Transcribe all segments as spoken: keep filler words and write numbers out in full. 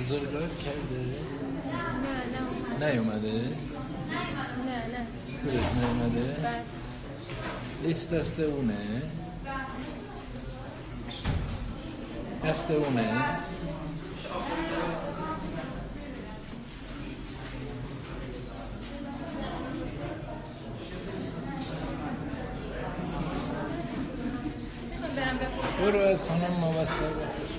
بزرگراه کرده؟ نه نه نیومده؟ نه نه خودش نیومده؟ بله. لیست دست اونه؟ دست اونه؟ برم بپرسم. برو از خانم موثق بپرس.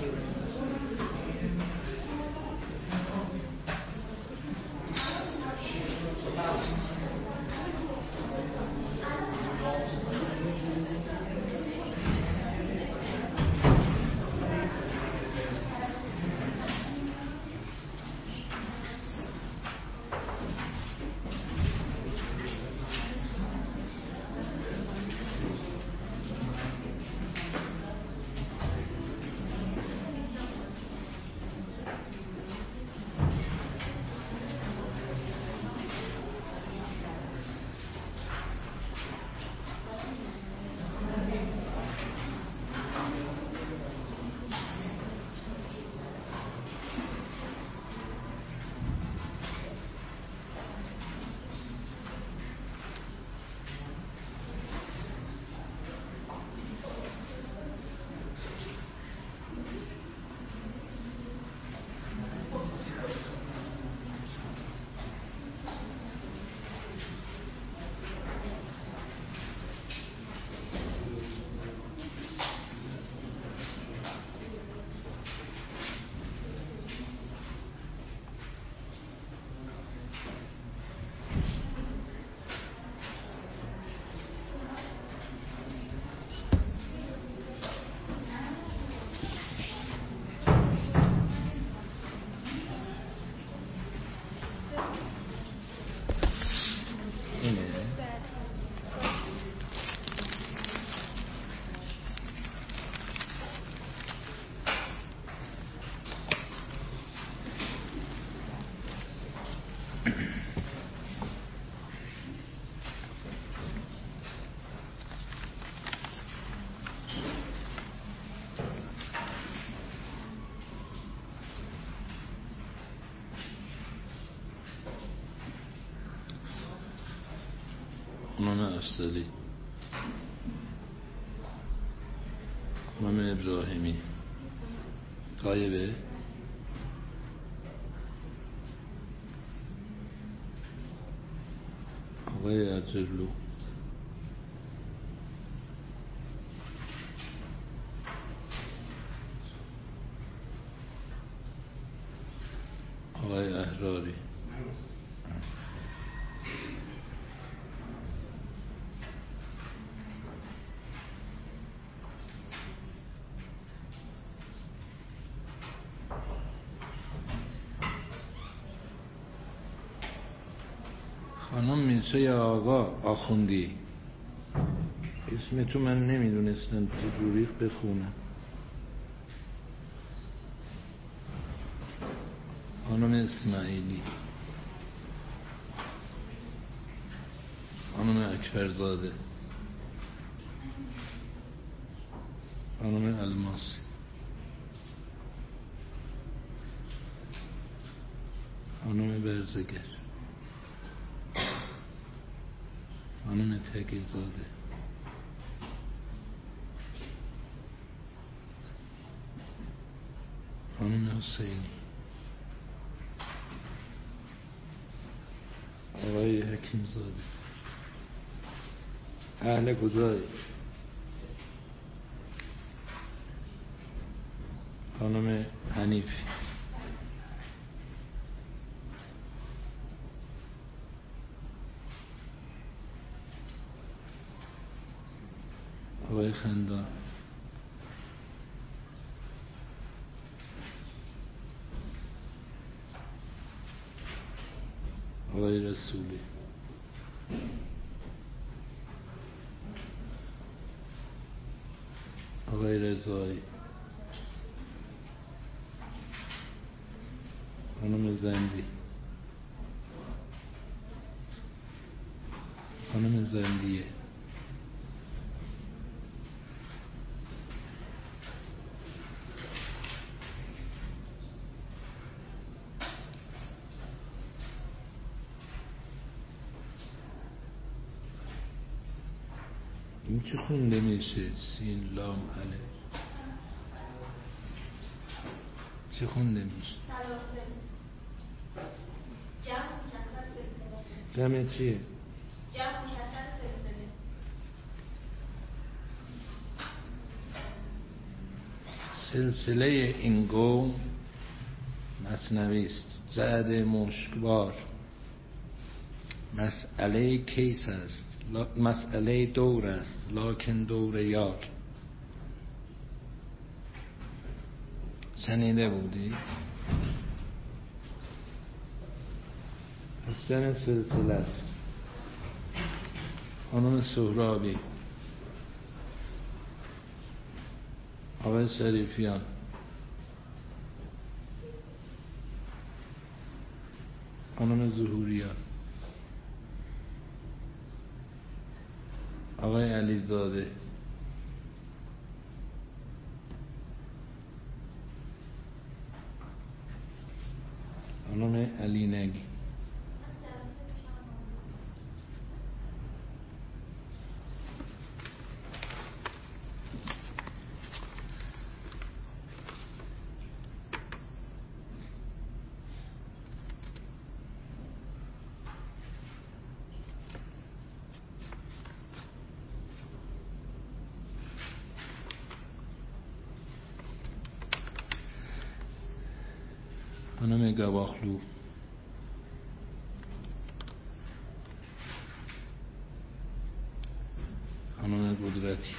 خانم افضلی، خانم ابراهیمی غایبه؟ آقای اجرلو، آقای احراری، خانم میرسه یا آقا آخوندی؟ اسم تو من نمیدونستم چجوری بخونم. خانم اسماعیلی، خانم اکبرزاده، خانم الماسی، خانم برزگر، خانم تگیزاده، خانم حسینی، آقای حکیم زاده. اهل کجایی؟ خانم حنیفی، آقای خندان، آقای رسولی، آقای رضایی، خانم زندی، خانم زندیه، این چه خونده میشه؟ سین لام الف چه خونده میشه؟ جمع چیه؟ سلسله این قوم مثنوی است، جعد مشکبار. مسئله کیس است، مسئله دور است، لکن دور یار. شنیده بودی؟ پس جمع سلسله است. خانم سهرابی، آقای شریفیان، خانم ظهوریان، آقای علیزاده، خانم علینگی، خانم گواخلو، خانم قدرتی،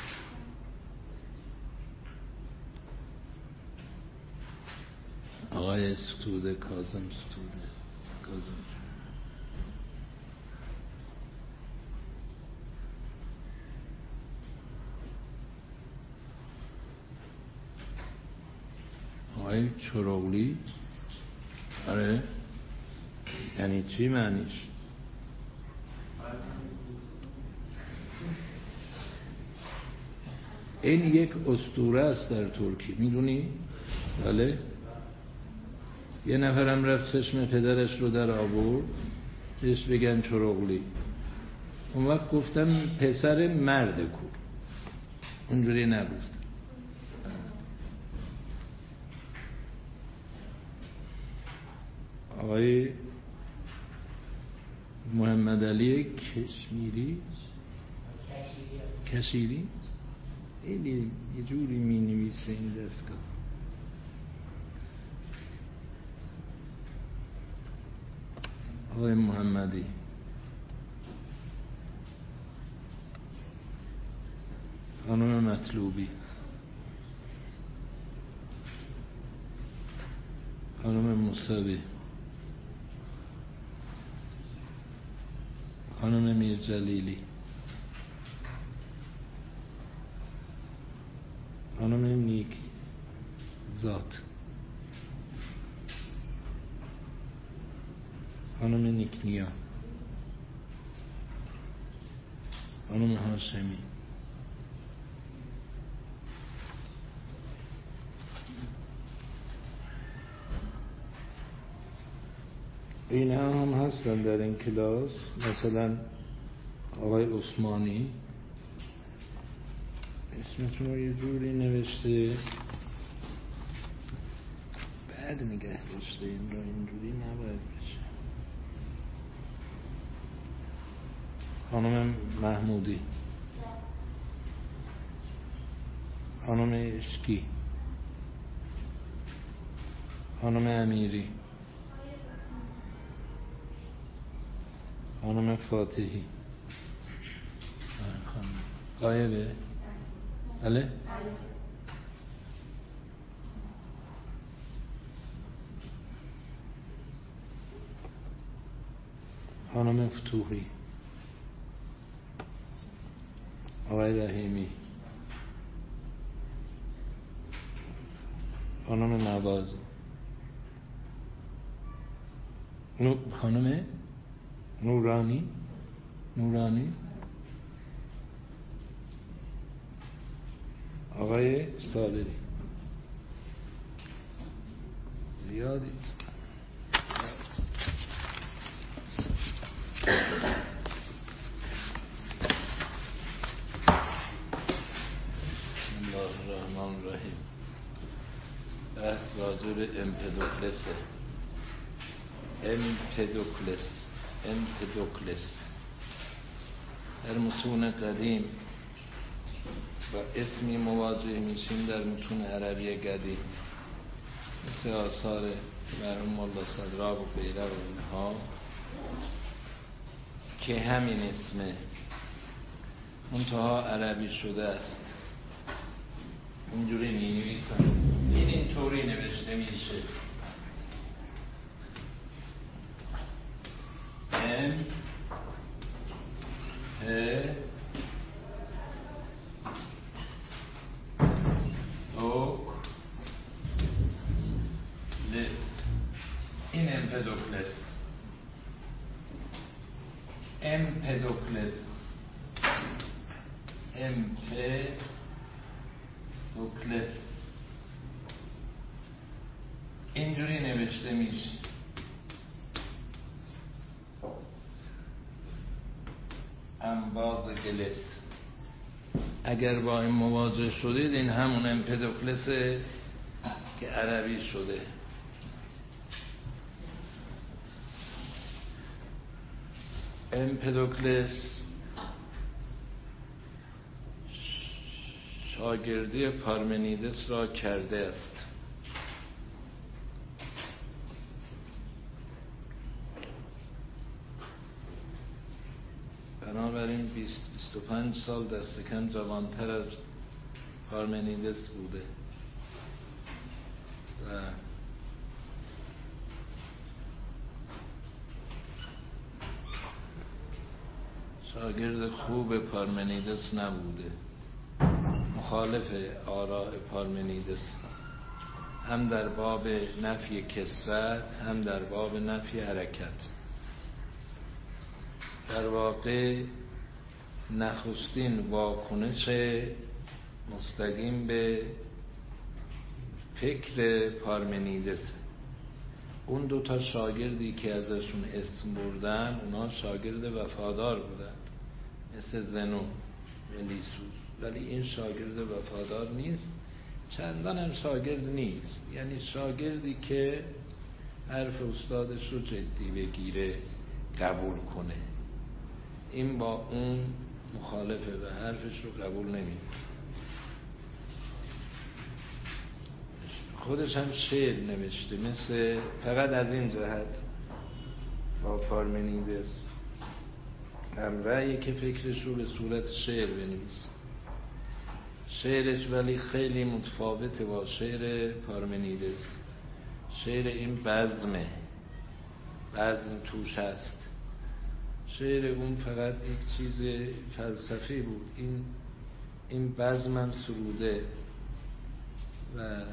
آقای ستوده، کاظم ستوده، کاظم، آقای چروغلی. آره یعنی چی معنیش؟ این یک اسطوره است در ترکی، میدونی؟ بله. یه نفرم رفت چشم پدرش رو در آورد، بهش بگن چروغلی. اون وقت گفتم پسر مرد کو، اونجوری نگفتم. آقای محمد علی کشمیری کشیری ایلی یه جوری می نویسه این دستگاه. آقای محمدی، خانم مطلوبی، خانم موسوی، خانم میرجلیلی، خانم نیک ذات، خانم نیکنیا، خانم هاشمی، این هم هستن در این کلاس. مثلا آقای عثمانی اسمتون رو یه جوری نوشته بعد نگه داشته، این را اینجوری نباید بشه. خانم محمودی، خانم اشکی، خانم امیری، خانم فاتحی، خانم قایبه. بله خانم فتوحی، آقای رحیمی، خانم نواز، نو خانم نورانی نورانی، آقای صابری. یادید بحث راجع به امپدوکلسه. امپدوکلس امپدوکلس در متون قدیم با اسمی مواجه میشیم در متون عربی قدیم، مثل آثار مرحوم مولا صدراب و غیره و اینها که همین اسمه منتها عربی شده است. اینجوری می نویسن، این اینطوری نوشته میشه ام پ دوک لس. این امپدوکلس امپدوکلس امپدوکلس اینجوری نوشته میشه. انباز گلس. اگر با این مواجه شدید این همون امپدوکلسه که عربی شده. امپدوکلس شاگردی پارمنیدس را کرده است. بنابراین بیست بیست و پنج سال دست کم جوانتر از پارمنیدس بوده و شاگرد خوب پارمنیدس نبوده، مخالف آراء پارمنیدس، هم در باب نفی کثرت هم در باب نفی حرکت. در واقع نخستین واکنش مستقیم به فکر پارمنیدس. اون دو تا شاگردی که ازشون اسم بردن اونا شاگرد وفادار بودن، مثل زنو و لیسوس، ولی این شاگرد وفادار نیست، چندان هم شاگرد نیست، یعنی شاگردی که حرف استادش رو جدی بگیره، قبول کنه. این با اون مخالفه و حرفش رو قبول نمیکنه. خودش هم شعر نوشته، مثل فقط از این جهت با پارمنیدس هم رأیی که فکرش رو به صورت شعر بنویسه. شعرش ولی خیلی متفاوته با شعر پارمنیدس. شعر این بزمه، بزم توش هست. شعر اون فقط یک چیز فلسفی بود، این این بزمم سروده و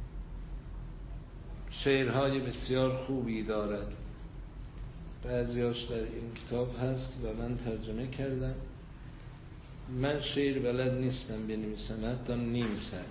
شعرهای بسیار خوبی دارد. بعضیاش در این کتاب هست و من ترجمه کردم. من شعر بلد نیستم بنویسم، حتی نیم سطر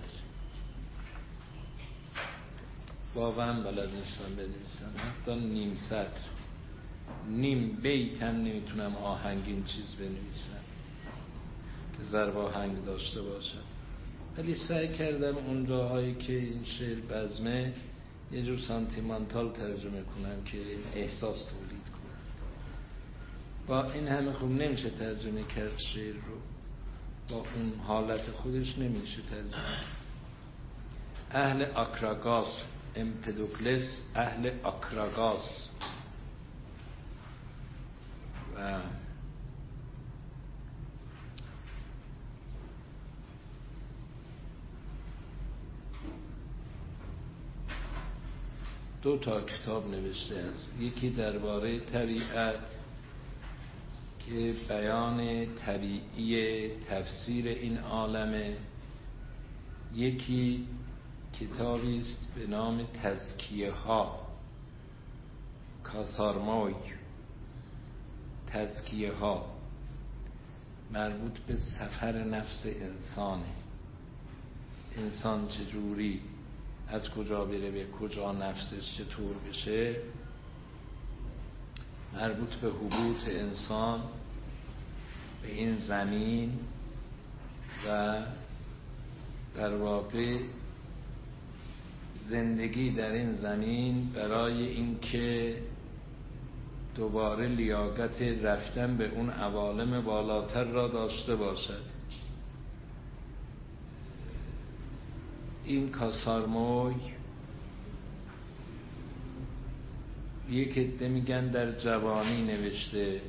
واقعا بلد نیستم بنویسم، حتی نیم سطر، نیم بیت هم نمیتونم آهنگین چیز بنویسم که ضرب آهنگ داشته باشم. ولی سعی کردم اون جاهایی که این شعر بزمه یه جور سانتیمانتال ترجمه کنم که احساس تولید کنم. با این همه خوب نمیشه ترجمه کرد شعر رو، با اون حالت خودش نمیشه ترجمه کرد. اهل آکراگاس، امپدوکلس اهل آکراگاس و دو تا کتاب نوشته است. یکی درباره طبیعت که بیان طبیعی تفسیر این عالمه، یکی کتابی است به نام تزکیه ها، کاسارموی. تزکیه ها مربوط به سفر نفس انسانه. انسان چجوری از کجا بره به کجا، نفسش چطور بشه، مربوط به حبوط انسان به این زمین و در واقع زندگی در این زمین برای اینکه دوباره لیاقت رفتن به اون عوالم بالاتر را داشته باشد. این کاسارموی یک عده میگن در جوانی نوشته،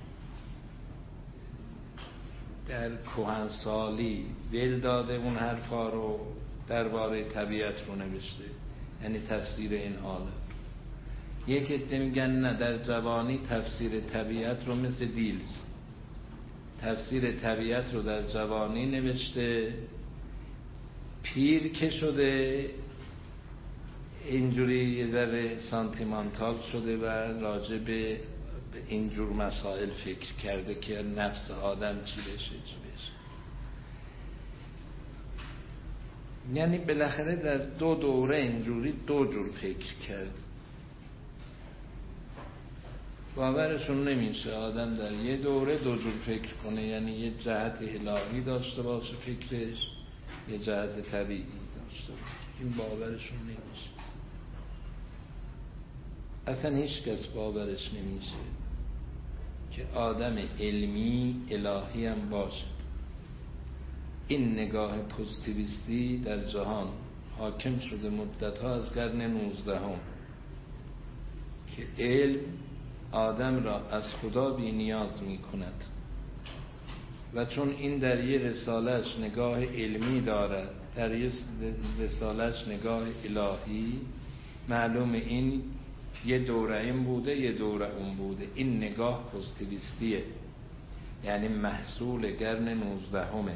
در کهنسالی ول داده اون حرفا رو، درباره طبیعت رو نوشته، یعنی تفسیر این عالم. یک عده میگن نه، در جوانی تفسیر طبیعت رو مثل دیلز تفسیر طبیعت رو در جوانی نوشته، پیر که شده اینجوری یه ذره سانتیمانتال شده و راجع به اینجور مسائل فکر کرده که نفس آدم چی بشه چی بشه. یعنی بالاخره در دو دوره اینجوری دو جور فکر کرد. باورشون نمیشه آدم در یه دوره دو جور فکر کنه، یعنی یه جهت الهی داشته باشه فکرش، یه جهت طبیعی داشته باشه. این باورشون نمیشه، اصلا هیچ کس باورش نمیشه که آدم علمی الهی هم باشد. این نگاه پوزیتیویستی در جهان حاکم شده مدتها از قرن نوزدهم که علم آدم را از خدا بی نیاز می کند و چون این در یه رسالش نگاه علمی دارد، در یه رسالش نگاه الهی، معلوم این یه دوره این بوده یه دوره اون بوده. این نگاه پوزیتیویستیه، یعنی محصول قرن نوزدهمه.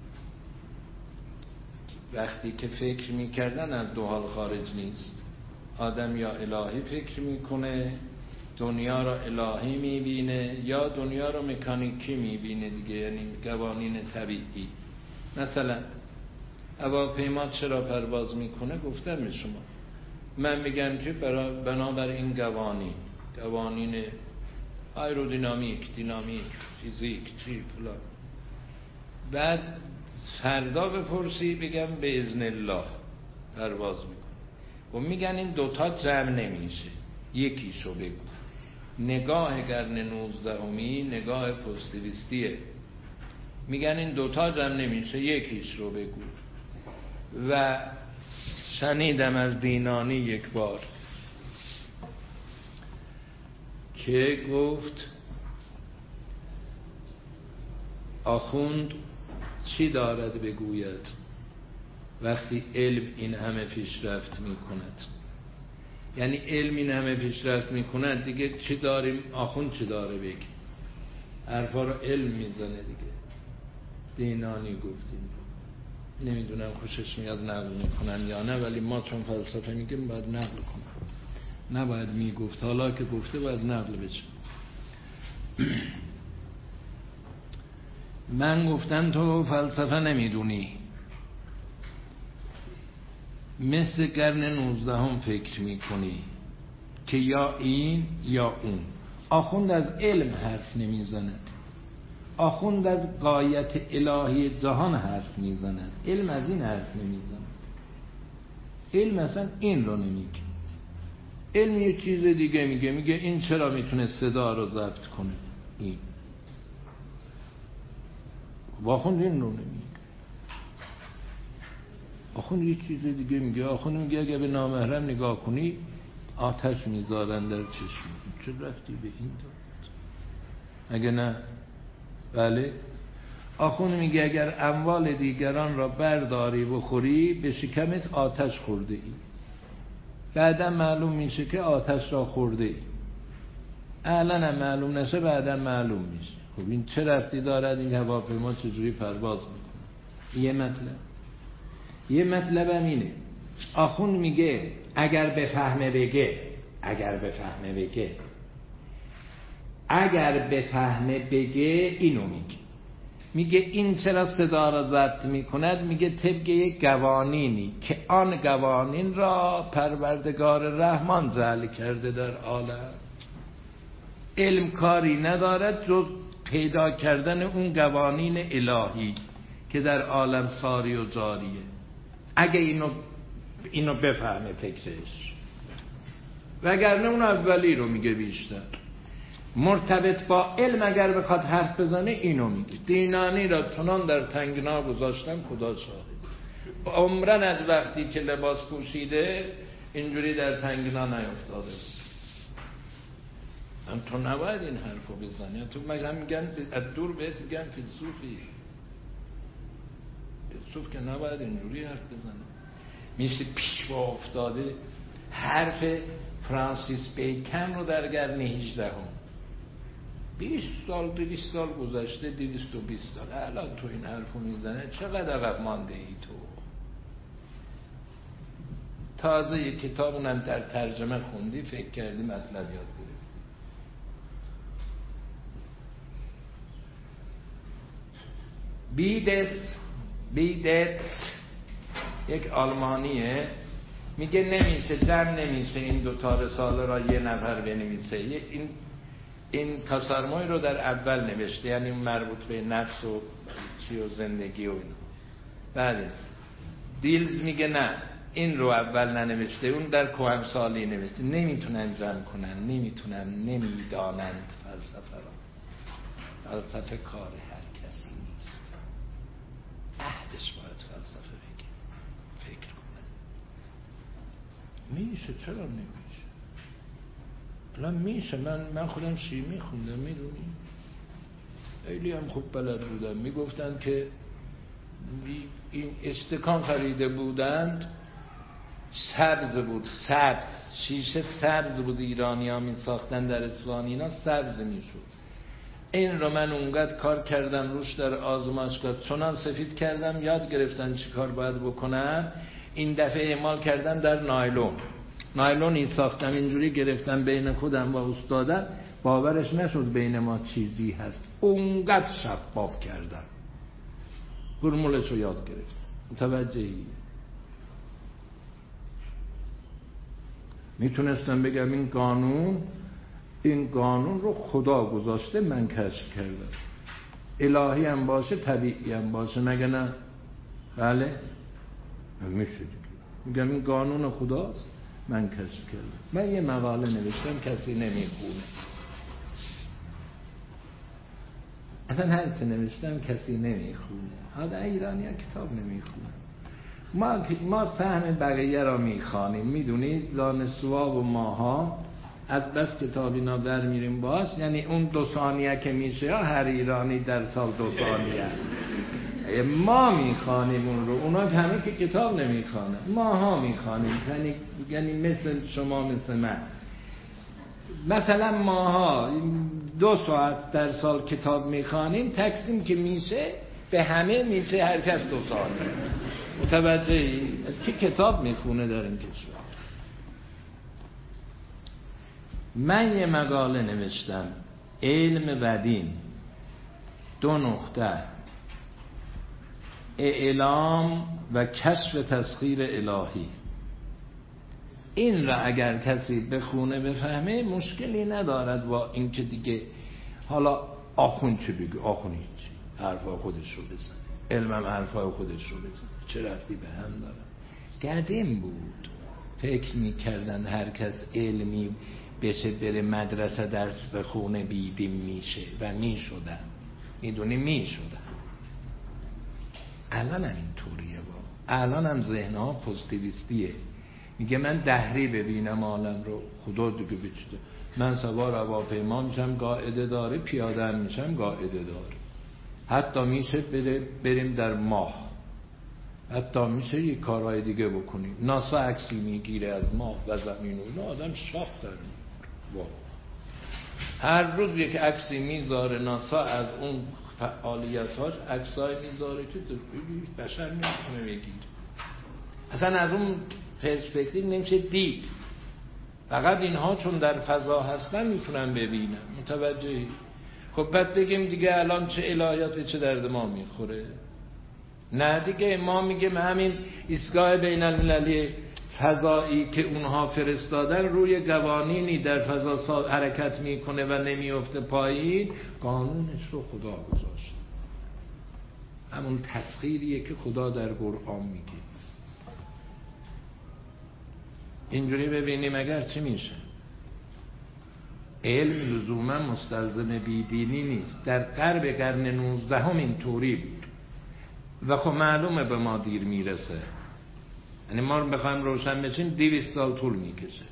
وقتی که فکر میکردن از دو حال خارج نیست، آدم یا الهی فکر میکنه، دنیا را الهی میبینه، یا دنیا را مکانیکی میبینه دیگه، یعنی قوانین طبیعی. مثلا هواپیما چرا پرواز میکنه؟ گفتم به شما، من میگم که بنابر این قوانین قوانین ایرودینامیک، دینامیک، فیزیک، چی فلان. بعد فردا بپرسی بگم به اذن الله پرواز میکنه. و میگن این دوتا جمع نمیشه، یکیشو بگو. نگاه قرن نوزدهمی نگاه پوزیتیویستیه، میگن این دوتا جمع نمیشه، یکیش رو بگو. و شنیدم از دینانی یک بار که گفت آخوند چی دارد بگوید وقتی علم این همه پیشرفت میکند؟ یعنی علم این همه پیشرفت میکند دیگه چی داریم؟ آخوند چی داره بگی؟ حرفا رو علم میزنه دیگه. دینانی گفتیم، نمیدونم خوشش میاد نقل میکنن یا نه، ولی ما چون فلسفه میگیم باید نقل کنم، نباید میگفت. حالا که گفته باید نقل بشه. من گفتم تو فلسفه نمیدونی، مثل قرن نوزدهم فکر میکنی که یا این یا اون. آخوند از علم حرف نمیزند، آخوند از غایت الهی جهان حرف میزند، علم از این حرف نمیزند. علم اصلا این رو نمیگه، علم یه چیز دیگه میگه. میگه این چرا میتونه صدا رو ضبط کنه؟ این آخوند این رو نمیگه، آخوند یه چیز دیگه میگه. آخوند میگه اگه به نامحرم نگاه کنی آتش میذارن در چشم. چه رفتی به این دارد؟ اگه نه بله. آخوند میگه اگر اموال دیگران را برداری بخوری به شکمت آتش خورده ای. بعدا معلوم میشه که آتش را خورده ای، الان معلوم نشه بعدا معلوم میشه. خب این چه ربطی دارد این هواپیما چجوری پرواز میکنه؟ یه مطلب. یه مطلب هم اینه، آخوند میگه اگر بفهمه بگه، اگر بفهمه بگه اگر بفهمه بگه اینو میگه. میگه این چرا صدا را ضبط میکند؟ میگه طبق یک قوانینی که آن قوانین را پروردگار رحمان جعل کرده در عالم. علم کاری ندارد جز پیدا کردن اون قوانین الهی که در عالم ساری و جاریه. اگه اینو اینو بفهمه فکرش، وگرنه اون اولی رو میگه بیشتر. مرتبط با علم اگر بخواد حرف بزنه اینو میگه. دینانی را چنان در تنگنا گذاشتم خدا شاهد، عمرن از وقتی که لباس پوشیده اینجوری در تنگنا نیفتاده. هم تو نباید این حرفو بزنی. تو مگه میگن از دور بهت میگن فیلسوفی. فیلسوف که نباید اینجوری حرف بزنه. میشه پیشوا افتاده. حرف فرانسیس بیکن رو در قرن هجدهم بیست سال دویست سال گذشته، دویست و بیست سال الان تو این حرفو میزنه. چقدر عقب مانده ای تو؟ تازه یک کتاب اونم در ترجمه خوندی، فکر کردی مطلب یاد گرفتی. بیدس بیدتس یک آلمانیه، میگه نمیشه، جمع نمیشه این دو تا رساله را یه نفر بنویسه. این این کاسارمای رو در اول نوشته، یعنی مربوط به نفس و چی و زندگی و اینا. بعد دیلز میگه نه این رو اول ننوشته، اون در کهنسالی نوشته. نمیتونن جمع کنن، نمیتونن، نمیدانند فلسفه را. فلسفه کار هر کسی نیست. اهلش باید فلسفه بگه، فکر کنه. میشه، چرا نمیشه؟ الان میشه. من من خودم شیمی خوندم، میدونی خیلی هم خوب بلد بودم. میگفتن که این استکان خریده بودند، سبز بود، سبز شیشه سبز بود، ایرانی ها می ساختن در اصفهان، اینا سبز می شد. این رو من اونقدر کار کردم روش در آزمایشگاه، چنان سفید کردم یاد گرفتن چی کار باید بکنم. این دفعه اعمال کردم در نایلون. نایلونی ساختم اینجوری گرفتم بین خودم و استادم، باورش نشد بین ما چیزی هست. اونقدر شفاف کردم، فرمولش رو یاد گرفتم. متوجهی؟ میتونستم بگم این قانون این قانون رو خدا گذاشته، من کشف کردم. الهی هم باشه، طبیعی هم باشه، مگه نه؟ بله میشه دیگه. میگم این قانون خداست، من کشف کردم. من یه مقاله نوشتم، کسی نمیخونه. اصلا هر چه نوشتم کسی نمیخونه. حالا ایرانی ها کتاب نمیخونه. ما ما سهم بقیه را میخوانیم. میدونید دانشجوها و ماها از بس کتاب اینا بر میریم باش، یعنی اون دو ثانیه که میشه هر ایرانی در سال دو ثانیه ما میخوانیم اون رو. اونا همه که کتاب نمیخوانن، ماها میخوانیم. یعنی یعنی مثل شما، مثل من. مثلا ماها دو ساعت در سال کتاب میخوانیم، تقسیم که میشه به همه میشه هر کس دو ثانیه. متوجهی؟ کی کتاب میخونه در این کشور؟ من یه مقاله نوشتم، علم و دین، دو نقطه، اعلام و کشف تسخیر الهی. این را اگر کسی بخونه بفهمه مشکلی ندارد با این که دیگه حالا آخون چه بگه، آخون هیچی، حرفای خودش رو بزن، علمم حرفای خودش رو بزن، چه رفتی به هم دارن. قدیم بود فکر میکردن هر کس علمی بشه بره مدرسه درس بخونه بیدیم میشه و میشدن. میدونی میشدن. الان هم اینطوریه با. الان هم ذهنها پوزیتیویستیه. میگه من دهری ببینم عالم رو، خدا دیگه بچده. من سوار هواپیما میشم قاعده داره، پیاده هم میشم قاعده داره. حتی میشه بره بریم در ماه، حتی میشه یک کارهای دیگه بکنیم. ناسا عکسی میگیره از ماه و زمین و اینا، آدم شاخ داره. هر روز یک عکسی میذاره ناسا از اون فعالیتاش، عکسای میذاره که بشر نمیتونه بگیر. اصلا از اون پرسپکتیو نمیشه دید. فقط اینها چون در فضا هستن میتونن ببینن. متوجهی؟ خب پس بگیم دیگه الان چه الهیات به چه درد ما میخوره؟ نه دیگه. ما میگیم همین ایستگاه بین المللی فضایی که اونها فرستادن روی قوانینی در فضا حرکت میکنه و نمیفته پایین، قانونش رو خدا گذاشته. همون تسخیریه که خدا در قرآن میگه. اینجوری ببینیم اگر چی میشه. علم لزوما مستلزم بیدینی نیست. در غرب قرن نوزدهم اینطوری بود و خب معلومه به ما دیر میرسه. یعنی ما بخوایم روشن بشیم دویست سال طول میکشه.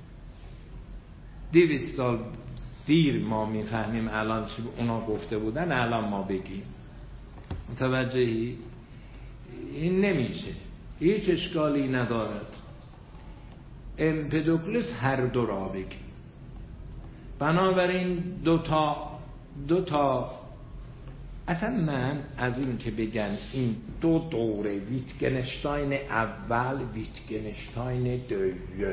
دویست سال دیر ما میفهمیم الان چی اونا گفته بودن الان ما بگیم. متوجهی؟ این نمیشه، هیچ اشکالی ندارد امپدوکلس هر دو را بگی. بنابراین دو تا دو تا اصلا من از این که بگن این دو دوره ویتگنشتاین اول ویتگنشتاین دوم،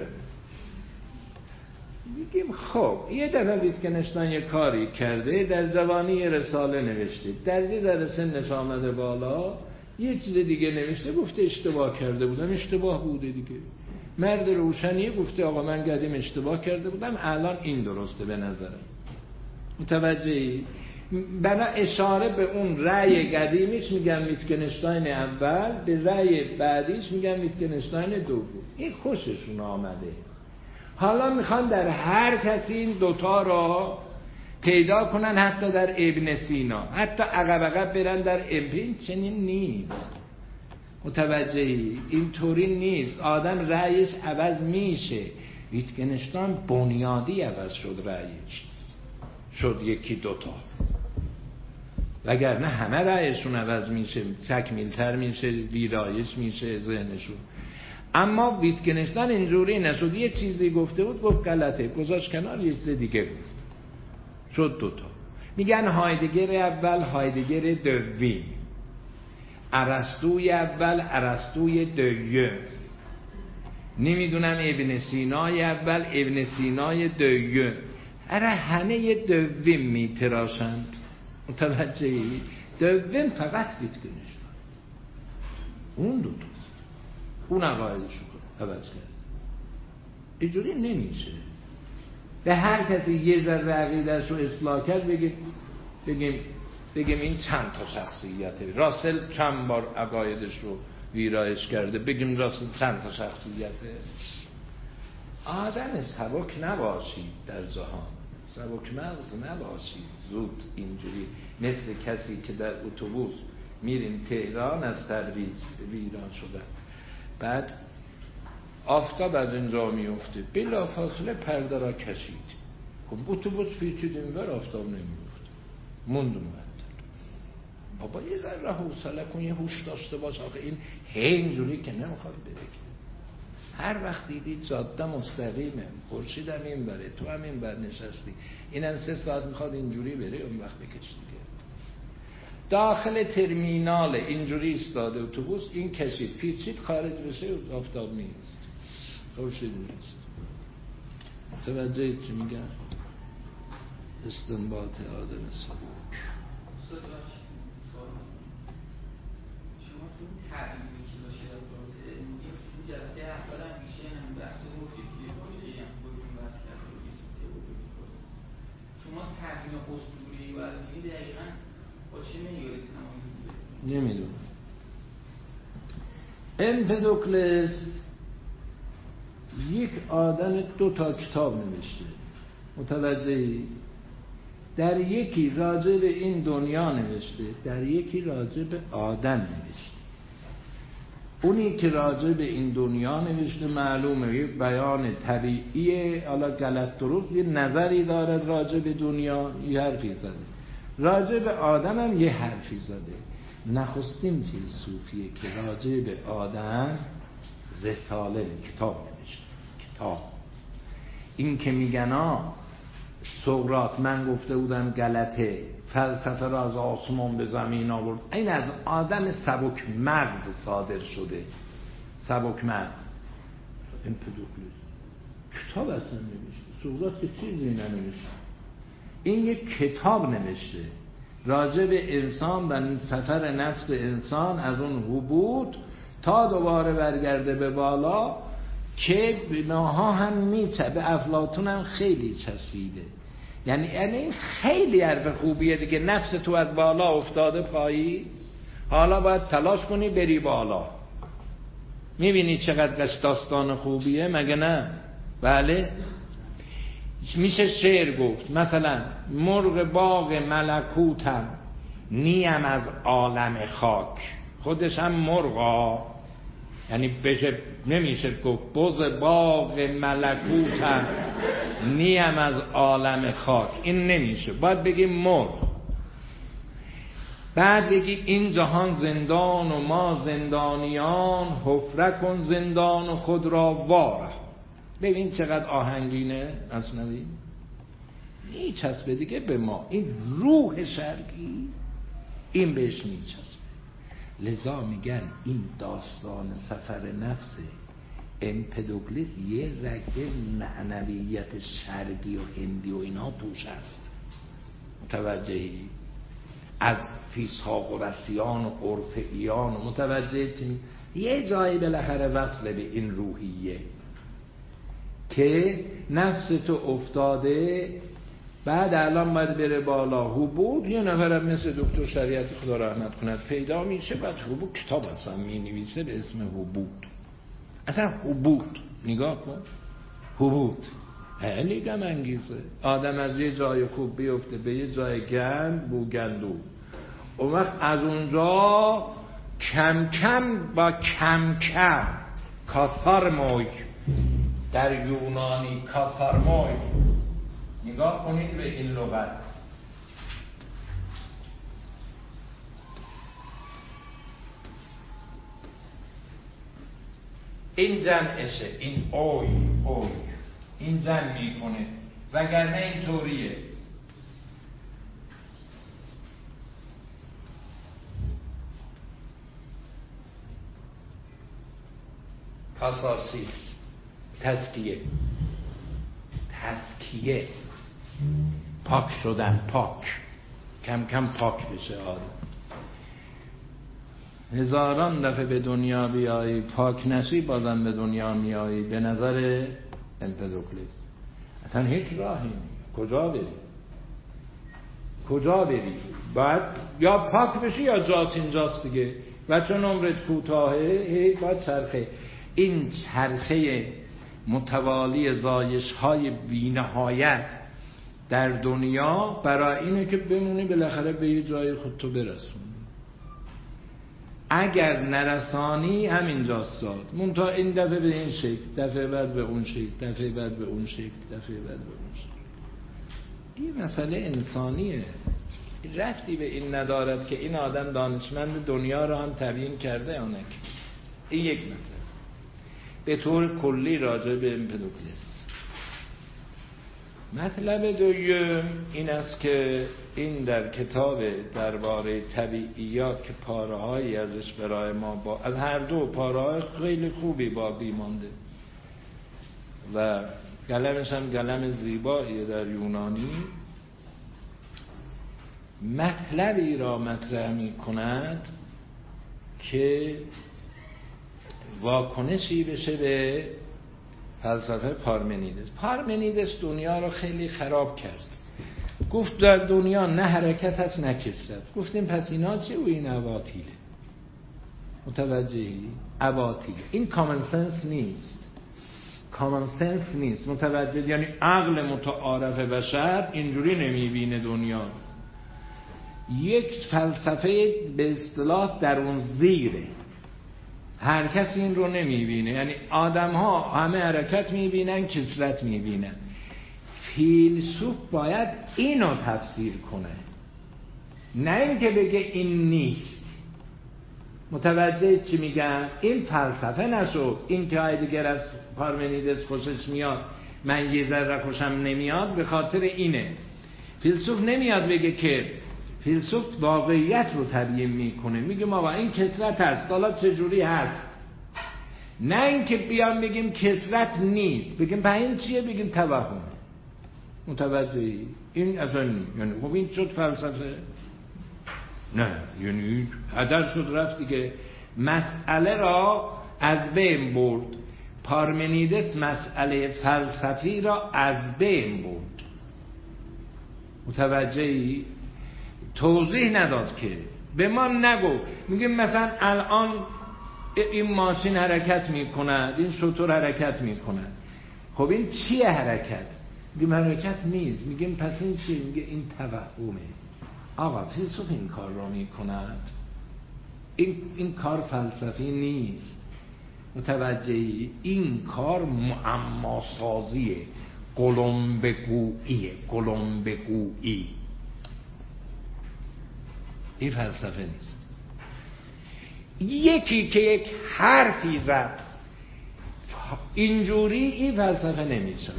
میگیم خب یه دفعه ویتگنشتاین یه کاری کرده، در جوانی یه رساله نوشته، در یه در سنش آمده بالا یه چیز دیگه نوشته، گفته اشتباه کرده بودم، اشتباه بوده دیگه. مرد روشنی گفته آقا من قدیم اشتباه کرده بودم، الان این درسته به نظرم. متوجهی؟ بنا اشاره به اون رأی قدیمیش میگم ویتگنشتاین اول، به رأی بعدیش میگم ویتگنشتاین دوم. این خوششون آمده. حالا میخوان در هر کسی این دوتا را پیدا کنن، حتی در ابن سینا، حتی عقب عقب برن در امپین. چنین نیست. متوجهی؟ این طوری نیست. آدم رأیش عوض میشه. ویتگنشتاین بنیادی عوض شد، رأیش شد یکی دوتا، وگرنه همه رأیشون عوض میشه، تکمیلتر میشه، ویرایش میشه ذهنشون. اما ویتگنشتاین اینجوری نشد، یه چیزی گفته بود گفت غلطه، گذاشت کنار، یه چیز دیگه گفت، شد دوتا. میگن هایدگر اول، هایدگر دوم، ارسطوی اول، ارسطوی دوم، نمیدونم ابن سینای اول، ابن سینای دوم. اره همه دوم میتراشند. متوجهی؟ دوم فقط ویتگنشتاین، اون دو تا اون عقایدشو عوض کرد. اینجوری نمیشه. به هر کسی یه ذره عقیده‌شو اصلاح کرد بگیم بگیم بگیم این چند تا شخصیته. راسل چند بار عقایدش رو ویرایش کرده، بگیم راسل چند تا شخصیته. آدم سبک نباشید در جهان، سبک مغز نباشید زود اینجوری مثل کسی که در اتوبوس میریم تهران از تبریز ویران شدن، بعد آفتاب از اینجا میفته، بلا فاصله پرده را کشید، خب اتوبوس پیچید اینور، آفتاب نمیفته، موندون بعد بابا یه ذره حوصله کن، یه هوش داشته باش. آخه این اینجوری که نمیخواد بره. هر وقت دیدی جاده مستقیمه، خورشید هم این بره، تو هم این بر نشستی، اینم سه ساعت میخواد اینجوری بره، اون وقت بکش دیگه. داخل ترمینال اینجوری استاده اتوبوس، این کشید پیچید خارج بشه، آفتاب نیست، خورشید نیست. متوجه چی میگن؟ استنباط آدم سبک. شما تو تعریفی که باشه تو جلسه اول هم میشه همین بحث گفتید که باشه هم خودتون بحث کردید شما تعریف اسطوره‌ای و علمی دقیقاً با چه معیاری تمایز میدید؟ نمیدونم. امپدوکلس یک آدم دو تا کتاب نوشته، متوجهی؟ در یکی راجع به این دنیا نوشته، در یکی راجع به آدم نوشته. اونی که راجع به این دنیا نوشته معلومه یک بیان طبیعیه، حالا غلط درست یه نظری دارد راجع به دنیا، یه حرفی زده. راجع به آدم هم یه حرفی زده. نخستین فیلسوفیه که راجع به آدم رساله کتاب نوشته. کتاب این که میگن ها سقراط من گفته بودم غلطه، فلسفه را از آسمان به زمین آورد، این از آدم سبک مغز صادر شده. سبک مغز امپدوکلس کتاب اصلا نوشته. سقراط که چیزی ننوشته، این یک کتاب نوشته راجع به انسان و سفر نفس انسان از اون هبوط تا دوباره برگرده به بالا، که بناها هم میچه به افلاطون هم خیلی چسبیده. یعنی یعنی این خیلی حرف خوبیه دیگه. نفس تو از بالا افتاده پایی، حالا باید تلاش کنی بری بالا. میبینی چقدر داستان خوبیه مگه نه؟ بله. میشه شعر گفت مثلا مرغ باغ ملکوتم نیم از عالم خاک. خودش هم مرغا، یعنی بشه نمیشه گفت بز باغ ملکوتم نیم از عالم خاک، این نمیشه، باید بگیم مرغ. بعد بگی این جهان زندان و ما زندانیان، حفره کن زندان و خود را واره. ببین چقدر آهنگینه مثنوی، میچسبه دیگه به ما، این روح شرقی این بهش میچسبه. لذا میگن این داستان سفر نفس امپدوکلس یه رگه معنویت شرقی و هندی و اینا توش هست، متوجهی؟ از فیساق و رسیان و عرفیان و متوجه چی؟ یه جایی بالاخره وصله به این روحیه که نفس تو افتاده، بعد الان باید بره بالا. حبود یه نفرم مثل دکتر شریعتی خدا رحمت کند پیدا میشه، بعد حبود کتاب اصلا می نویسه به اسم حبود. اصلا حبود نگاه کن، حبود خیلی غم انگیزه. آدم از یه جای خوب بیفته به یه جای گند بوگندو، اون وقت از اونجا کم کم با کم کم کاسارموی در یونانی کاسارموی، نگاه کنید به این لغت. این جمعشه، این اوی اوی این جمع میکنه، وگرنه اینطوریه. کاساسیس تزکیه، تزکیه پاک شدن، پاک کم کم پاک بشه آدم. هزاران دفعه به دنیا بیایی پاک نشی بازم به دنیا میایی. به نظر امپدوکلس اصلا هیچ راهی کجا بری؟ کجا بری؟ باید یا پاک بشی یا جات اینجاست دیگه، و چون عمرت کوتاهه هی باید چرخه. این چرخه متوالی زایش های بی‌نهایت در دنیا برای اینه که بمونی بالاخره به یه جای خودتو برسونی. اگر نرسانی همینجاست داد منتها این دفعه به این شکل، دفعه بعد به اون شکل، دفعه بعد به اون شکل، دفعه بعد به اون شکل. این مسئله انسانیه، رفتی به این ندارد که این آدم دانشمند دنیا رو هم تبیین کرده آنک. این یک مطلب به طور کلی راجع به امپدوکلس. مطلب دوم این است که این در کتاب درباره طبیعیات که پاره‌هایی ازش برای ما با از هر دو پاره‌های خیلی خوبی باقی مانده و قلمش هم قلم زیباییه در یونانی، مطلبی را مطرح می کند که واکنشی بشه به فلسفه پارمنیدس. پارمنیدس دنیا رو خیلی خراب کرد، گفت در دنیا نه حرکت هست نه کثرت. گفتیم پس اینا چه؟ و این اباطیله. متوجهی؟ اباطیله. این کامن سنس نیست، کامن سنس نیست، متوجه؟ یعنی عقل متعارف بشر اینجوری نمیبینه دنیا. یک فلسفه به اصطلاح در اون زیره، هر کسی این رو نمیبینه. یعنی آدم ها همه حرکت میبینن، کثرت میبینن. فیلسوف باید اینو تفسیر کنه، نه اینکه بگه این نیست. متوجه چی میگم؟ این فلسفه نشد. این که هایدگر از پارمنیدس خوشش میاد من یه ذره خوشم نمیاد به خاطر اینه. فیلسوف نمیاد بگه که، فیلسوف واقعیت رو تبیین میکنه، میگه ما این کثرت هست، حالا چجوری هست، نه اینکه بیام بگیم کثرت نیست، بگیم به این چیه، بگیم توهم. متوجهی؟ این اصلا یعنی خب این شد فلسفه؟ نه، یعنی هدر شد رفت دیگه، مسئله را از بین برد. پارمنیدس مسئله فلسفی را از بین برد. متوجهی؟ توضیح نداد که، به ما نگو. میگه مثلا الان این ماشین حرکت میکند، این شتر حرکت میکند. خب این چیه حرکت؟ میگیم حرکت نیست. میگیم پس این چیه؟ میگه این توهمه. آقا فیلسوف این کار را میکند، این این کار فلسفی نیست. متوجهی؟ این کار معما سازیه، گلنبگوییه، گلنبگویی. این فلسفه نیست. یکی که یک حرفی زد اینجوری، این فلسفه نمیشه.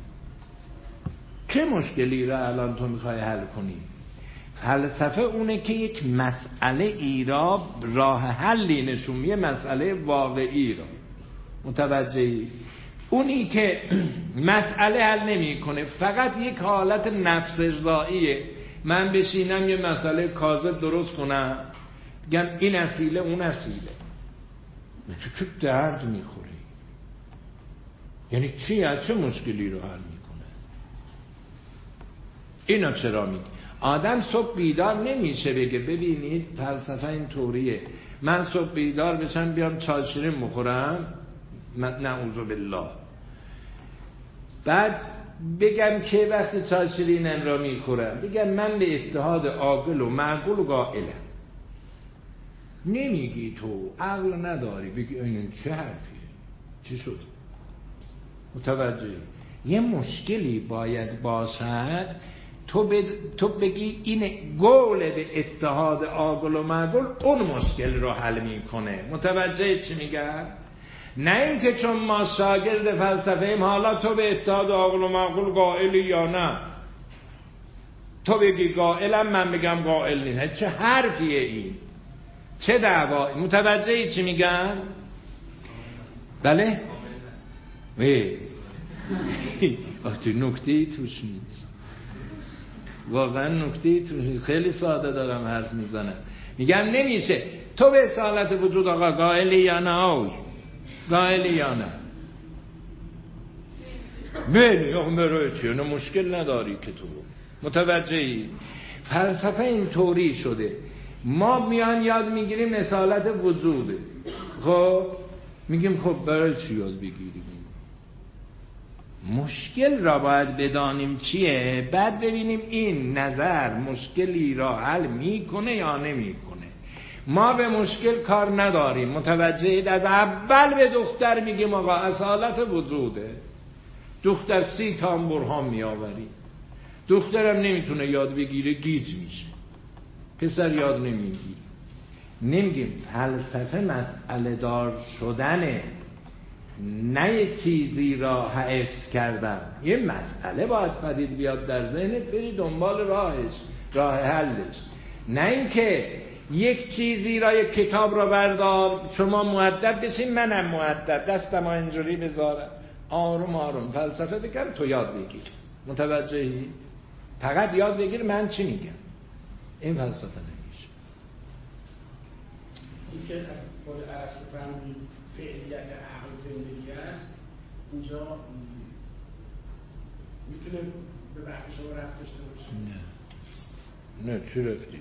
چه مشکلی را الان تو میخوای حل کنی؟ فلسفه اونه که یک مسئله ای را راه حلی نشون میده، مسئله واقعی را. متوجهی؟ اونی که مسئله حل نمی کنه، فقط یک حالت نفس ارضاییه. من بشینم یه مسئله کاذب درست کنم، بگم این اصیله اون اصیله، تو چه درد میخوری؟ یعنی چی؟ چه مشکلی رو حل میکنه؟ اینا چرا میگه؟ آدم صبح بیدار نمیشه بگه ببینید فلسفه این طوریه، من صبح بیدار بشم بیام چای شیرین بخورم، من نعوذ بالله، بعد بگم که وقتی چای شیرینم را میخورم بگم من به اتحاد عاقل و معقول و قائلم. نمیگی، تو عقل نداری، بگی این چه حرفیه؟ چی شد؟ متوجه؟ یه مشکلی باید باشد تو, بد... تو بگی این گول به اتحاد عاقل و معقول اون مشکل رو حل میکنه. متوجه چی میگم؟ نه اینکه چون ما شاگرد فلسفه ایم حالا تو به اتحاد عاقل و معقول قائلی یا نه. تو بگی قائلم، من بگم قائل نیست. چه حرفیه این؟ چه دعوا؟ متوجه چی میگم؟ بله؟ وی آخه نکته‌ای توش نیست، واقعا نکته‌ای توش نیست. خیلی ساده دارم حرف میزنم. میگم نمیشه تو به اصالت وجود آقا قائلی یا نه؟ آوی قائلی یا نه؟ بینی آقا برای چیه؟ مشکل نداری که تو. متوجهی؟ فلسفه این طوری شده، ما میان یاد میگیریم اصالت وجوده. خب میگیم خب برای چی یاد بگیریم؟ مشکل را باید بدانیم چیه، بعد ببینیم این نظر مشکلی را حل میکنه یا نمیکنه. ما به مشکل کار نداریم. متوجهید؟ از اول به دختر میگیم آقا اصالت وجوده، دختر سی تا برهان میآوری، دخترم نمیتونه یاد بگیره گیج میشه، پسر یاد نمیگیره. نمیگیم فلسفه مسئله دار شدنه، نه یه چیزی را حفظ کردن. یه مسئله باید پدید بیاد در ذهنت، بری دنبال راهش، راه حلش. نه اینکه یک چیزی را، یک کتاب را بردار شما مؤدب بشین منم مؤدب دستم اینجوری بذارم آروم آروم فلسفه بگم تو یاد بگیر. متوجهی؟ فقط یاد بگیر من چی میگم. این فلسفه نمیشه. این که از خود ارسطو فهمید فعلیت عقل زندگی است، اینجا میتونه به بحث شما رفت داشته باشه؟ نه نه چی رفتی؟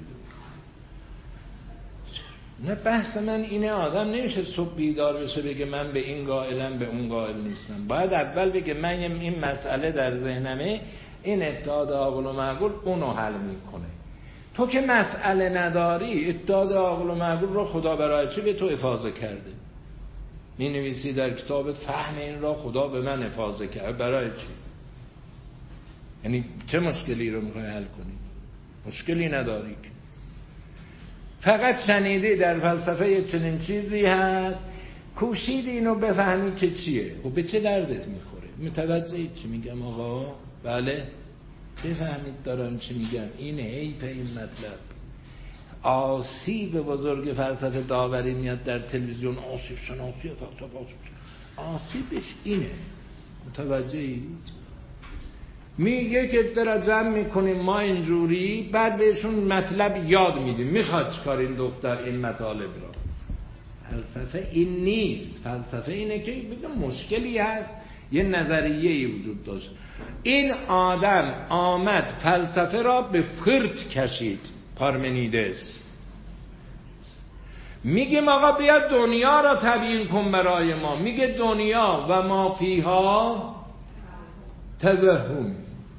نه بحث من اینه آدم نمیشه صبح بیدار بشه بگه من به این قائلم به اون قائل نیستم. باید اول بگه من این مسئله در ذهنمه، این اتحاد عاقل و معقول اونو حل میکنه. تو که مسئله نداری، اتحاد عاقل و معقول رو خدا برای چی به تو افاضه کرده؟ می نویسی در کتابت فهم این را خدا به من افاضه کرده، برای چی؟ یعنی چه مشکلی رو میخوای حل کنی؟ مشکلی نداری که. فقط شنیدی در فلسفه یه چنین چیزی هست، کوشیدی اینو بفهمی که چیه. خب به چه دردت میخوره؟ متوجهی چی میگم آقا؟ بله بفهمید دارم چی میگم. اینه حیف این مطلب. آسیب بزرگ فلسفه داوری میاد در تلویزیون، آسیب شناسی فلسفه، آسیبش اینه. متوجهید؟ میگه که در جمع میکنیم ما اینجوری، بعد بهشون مطلب یاد میدیم. میخواد چکار این دختر این مطالب را؟ فلسفه این نیست. فلسفه اینه که بگم مشکلی هست، یه نظریه‌ای وجود داشت، این آدم آمد فلسفه را به فرد کشید، پارمنیدس. میگیم آقا بیا دنیا را تبیین کن برای ما. میگه دنیا و ما فیها توهم.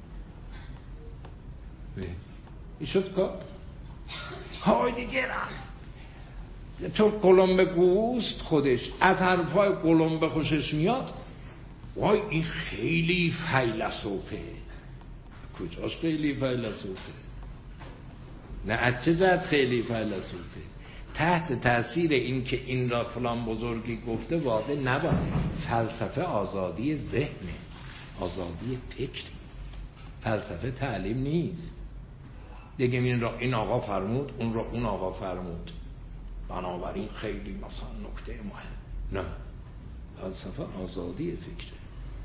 این شد کار. های دیگه را تو قلمبه گوست خودش از حرفای قلمبه خوشش میاد، وای این خیلی فیلسوفه. کجاش خیلی فیلسوفه؟ نه از چه جهت خیلی فیلسوفه؟ تحت تاثیر این که این را فلان بزرگی گفته واقع نباید. فلسفه آزادی ذهنه، آزادی فکر. فلسفه تعلیم نیست بگیم این را این آقا فرمود، اون را اون آقا فرمود، بنابراین خیلی مثلا نکته مهم. نه، فلسفه آزادی فکره.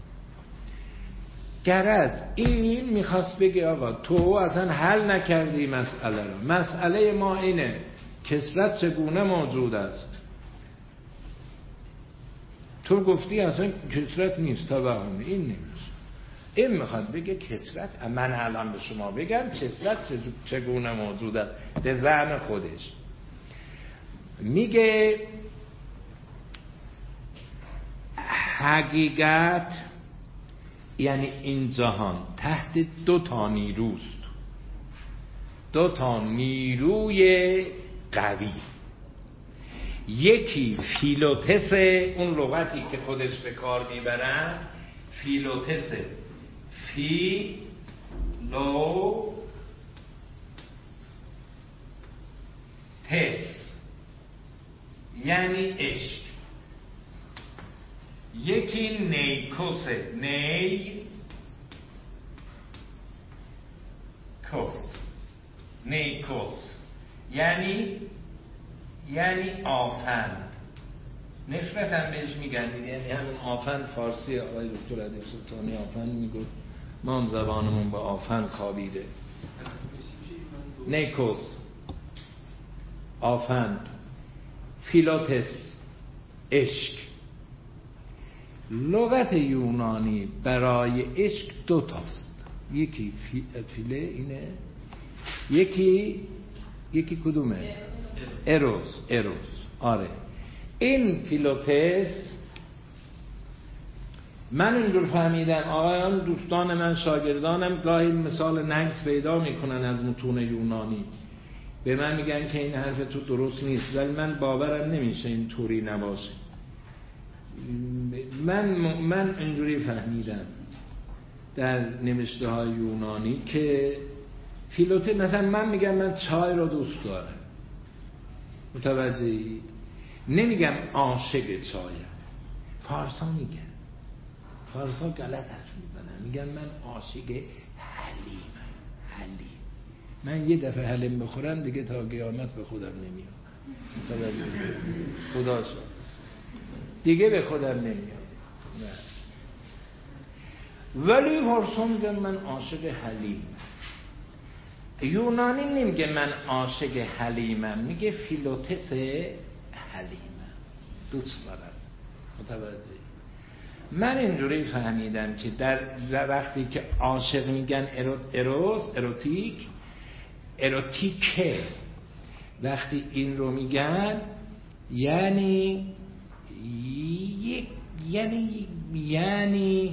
گرز این میخواست بگه آقا تو اصلا حل نکردی مسئله را. مسئله ما اینه کثرت چگونه موجود است. تو گفتی اصلا کثرت نیست، توهم. این نمیشه. این میخواد بگه کثرت، من الان به شما بگم کثرت چگونه موجود است به زعم خودش. میگه حقیقت یعنی این جهان تحت دو تا نیروست، دو تا نیروی قوی. یکی فیلوتس، اون لغتی که خودش به کار میبرن فیلوتس، فی لو تس یعنی عشق. یکی نیکوس، نی کوس، نیکوس یعنی یعنی آفن. نفرت هم بهش میگن، یعنی همون آفن. فارسی آقای دکتر علی سلطانی آفن میگفت، ما هم زبانمون با آفن خوابیده. نیکوس آفن، فیلوتس عشق. لغت یونانی برای عشق دو تاست، یکی فی... فیله اینه، یکی یکی کدومه؟ اروس. اروس آره. این فیلوتس من اینجور فهمیدم، آقایان دوستان من شاگردانم گاهی مثال نقص پیدا میکنن از متون یونانی، به من میگن که این حرف تو درست نیست، ولی من باورم نمیشه این طوری نباشه. من من اینجوری فهمیدم در نوشته های یونانی که فیلوته، مثلا من میگم من چای رو دوست دارم، متوجهید؟ نمیگم عاشق چایم. فارسا میگن، فارسا غلط حرف میزنن، میگن من عاشق حلیمم. حلیم. من یه دفعه حلیم بخورم دیگه تا قیامت به خودم نمیام. متوجه؟ خدا شد دیگه به خودم نمیام. نه. ولی فارسا میگن من عاشق حلیم. یونانی نمیگه من عاشق حلیمم، میگه فیلوتس حلیمم، دوست دارم. متوجه؟ من اینجوری فهمیدم که در وقتی که عاشق میگن اروس، اروتیک، اروتیکه، وقتی این رو میگن یعنی یعنی یعنی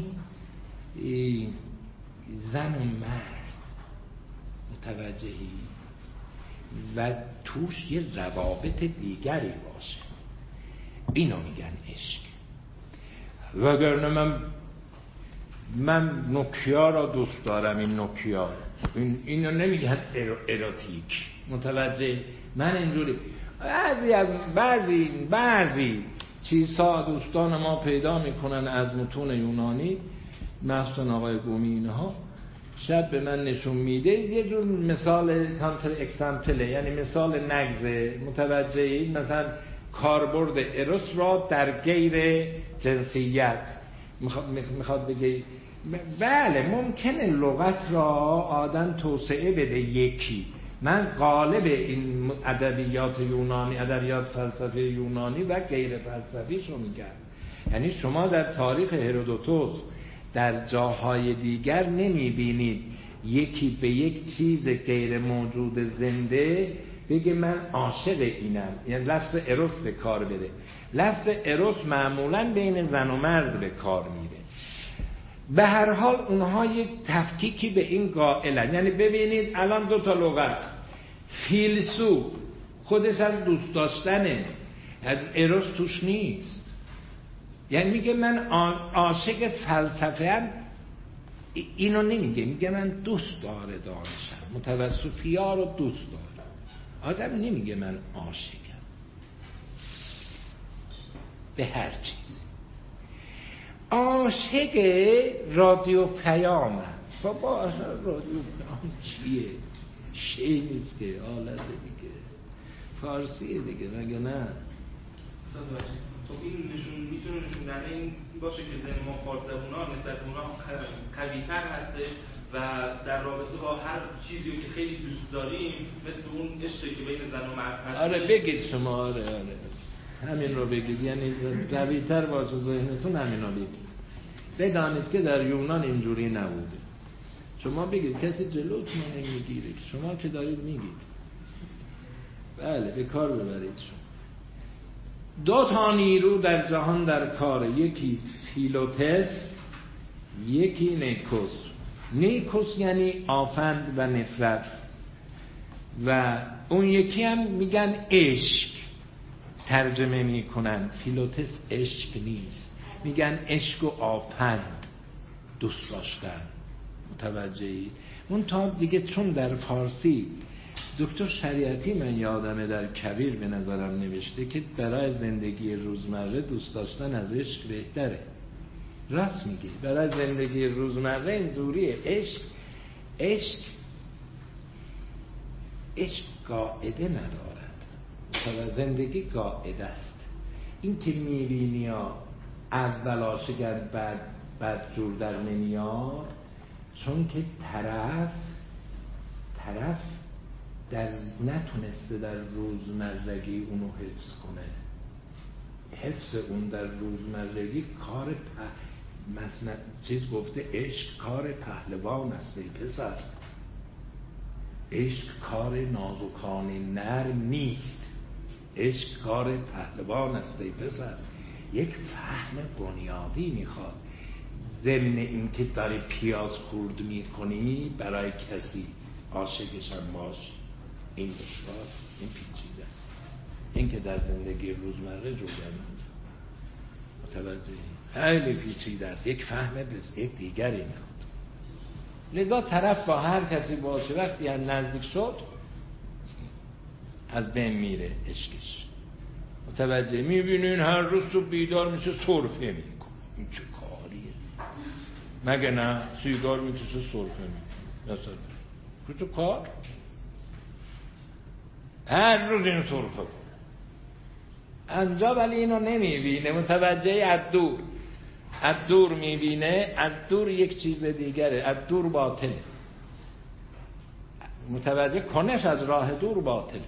زن و مرد، متوجهی؟ و توش یه روابط دیگری باشه، اینو میگن عشق. وگرنه من من نوکیا را دوست دارم، این نوکیا این اینو نمیگن اروتیک. متوجه؟ من اینجوری بعضی از بعضی بعضی چیزها دوستان ما پیدا میکنن از متون یونانی، مثلا آقای گومی اینها شاید به من نشون میده یه جور مثال کانتر اکسامپله، یعنی مثال نگزه. متوجهی؟ مثلا کاربرد اروس را در غیر جنسیت میخواد بگه. بله ممکنه لغت را آدم توسعه بده یکی. من غالب این ادبیات یونانی، ادبیات فلسفه یونانی و غیر فلسفیش رو میگم. یعنی شما در تاریخ هرودوتوس در جاهای دیگر نمیبینید یکی به یک چیز غیر موجود زنده بگه من عاشق اینم، یعنی لفظ اروس به کار بره. لفظ اروس معمولاً بین زن و مرد به کار میره. به هر حال اونها یک تفکیکی به این قائلن. یعنی ببینید الان دو تا لغت، فیلسوف خودش از دوست داشتنه، از اروس توش نیست. یعنی میگه من عاشق فلسفه ام، اینو نمیگه، میگه من دوست داره دانشم، متوسطی‌ها رو دوست داره. آدم نمیگه من عاشقم به هر چیز. عاشق رادیو پیامم. بابا اصلا رادیو پیام چیه؟ شی نیست که، آلته دیگه، فارسیه دیگه، مگه نه؟ خب این نشون میتونه نشون دهنده این باشه که ذهن ما فارس‌زبونا نسبت به اونها قوی‌تر هستش و در رابطه با هر چیزی که خیلی دوست داریم مثل اون عشقی که بین زن و مرد هست. آره بگید شما، آره آره همین رو بگید، یعنی قوی‌تر باشه ذهنتون، همین رو بگید. بدانید که در یونان اینجوری نبوده. شما بگید، کسی جلوتون نمیگیره، شما که دارید میگید. بله به کار ببرید شما. دو تا نیرو در جهان در کاره، یکی فیلوتس، یکی نیکوس. نیکوس یعنی آفند و نفرت، و اون یکی هم میگن عشق، ترجمه میکنن. فیلوتس عشق نیست، میگن عشق و آفند، دوست داشتن. متوجهی؟ اون تا دیگه چون در فارسی دکتر شریعتی من یادمه در کبیر به نظرم نوشته که برای زندگی روزمره دوست داشتن از عشق بهتره. راست میگه، برای زندگی روزمره این دوریه. عشق عشق عشق قاعده ندارد، زندگی قاعده است. این که میبینی ها اول عاشقن بعد بعد جور در نمیاد، چون که طرف طرف در نتونسته در روزمرگی اونو حفظ کنه. حفظ اون در روزمرگی کار پ... مثلا چیز گفته عشق کار پهلوان است ای پسر. عشق کار نازکان نرم نیست، عشق کار پهلوان است ای پسر. یک فهم بنیادی میخواد. ضمن این که داری پیاز خورد میکنی برای کسی عاشقش هم باش، این دشوار، این پیچیده است. این که در زندگی روزمره جوگرد متوجه خیلی پیچیده است، یک فهم بس یک دیگری میخواد. لذا طرف با هر کسی باشه وقتی هم نزدیک شد از بین میره عشقش. متوجه؟ میبینین هر روز تو بیدار میشه سرفه میکنه. این چه کاریه؟ مگه نه سیگار میکشه سرفه میکنه مثلا کجا کار؟ هر روز این سرفه کنه انجا، ولی اینو نمیبینه. متوجه؟ از دور از دور میبینه، از دور یک چیز دیگره، از دور باطله. متوجه؟ کنش از راه دور باطله.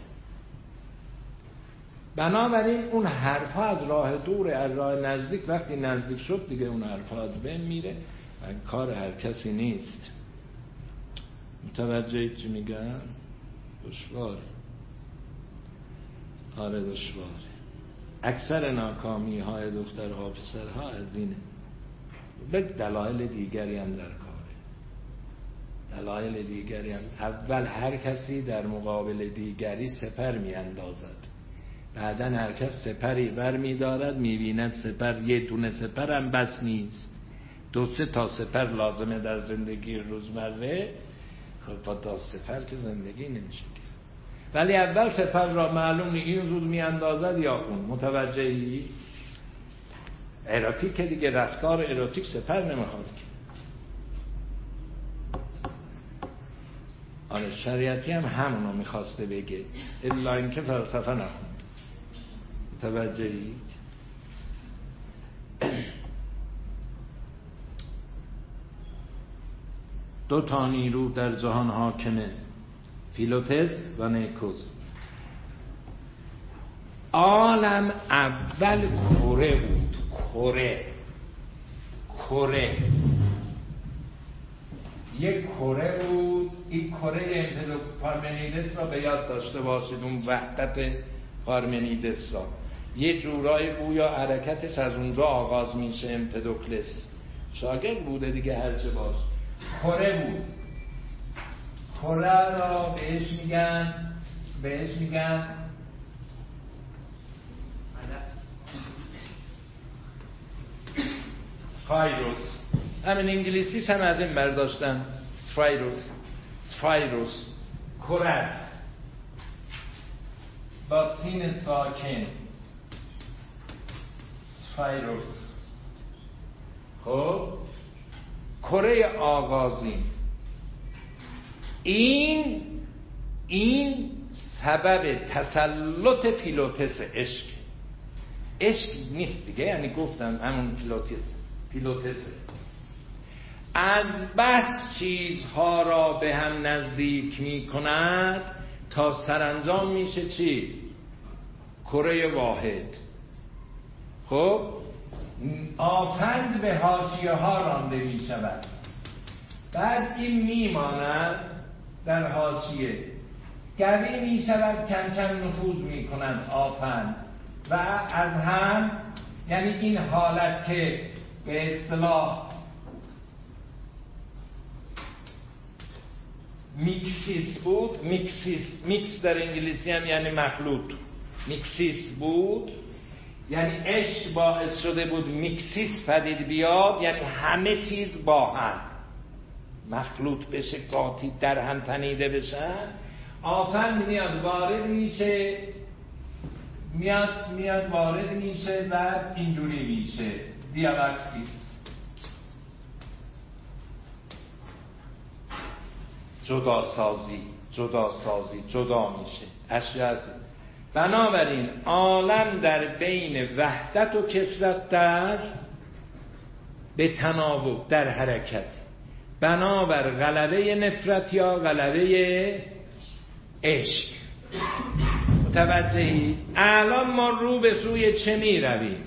بنابراین اون حرفا از راه دور، از راه نزدیک وقتی نزدیک شد دیگه اون حرفا از بین میره و کار هر کسی نیست. متوجه چی میگم؟ دشواره. آره دشواره. اکثر ناکامی های دخترها و پسرها از اینه. به دلایل دیگری هم در کاره. دلایل دیگری هم. اول هر کسی در مقابل دیگری سپر می اندازد، بعدا هر کس سپری بر می دارد، می بیند سپر یه دونه سپر هم بس نیست، دو سه تا سپر لازمه در زندگی روزمره. خب با تا سپر که زندگی نمیشه. ولی اول سپر را معلوم نی این زود می اندازد یا اون. متوجهی؟ اروتیک دیگه، رفتار اروتیک سپر نمیخواد که. آره شریعتی هم همونو میخواسته بگه، الا اینکه فلسفه نخوند. متوجهی؟ دو تا نیرو در جهان حاکمه، فیلوتس و نیکوس. عالم اول کره بود. کره کره یک کره بود این کره امپدو پارمنیدس را به یاد داشته باشید، اون وحدت پارمنیدس را. یه جورای گویا حرکتش از اونجا آغاز میشه. امپدوکلس شاگرد بوده دیگه، هرچه باش کره بود. کره را بهش میگن بهش میگن سفایروس. همین انگلیسیش هم از این برداشتن، سفایروس. سفایروس کره است با سین ساکن، سفایروس. خب کره آغازین. این این سبب تسلط فیلوتس عشق. عشق نیست دیگه، یعنی گفتم همون فیلوتس فیلوتسه. از بس چیزها را به هم نزدیک می کند تا سرانجام میشه چی؟ کره واحد. خب آفند به حاشیه ها رانده می شود، بعد این می ماند در حاشیه، گوی می شود، کم کم نفوذ می کنند آفند و از هم، یعنی این حالت که به اصطلاح میکسیس بود، میکسیس میکس در انگلیسی هم یعنی مخلوط، میکسیس بود یعنی عشق باعث شده بود میکسیس پدید بیاد، یعنی همه چیز با هم مخلوط بشه، قاطی در هم تنیده بشن. آفند میاد وارد میشه، میاد میاد وارد میشه و اینجوری میشه دیالاکتیس، جدا سازی جدا سازی جدا میشه اشیاء. بنابراین عالم در بین وحدت و کثرت در به تناوب در حرکت، بنابر غلبه نفرت یا غلبه عشق. متوجهی؟ الان ما رو به سوی چه می رویم؟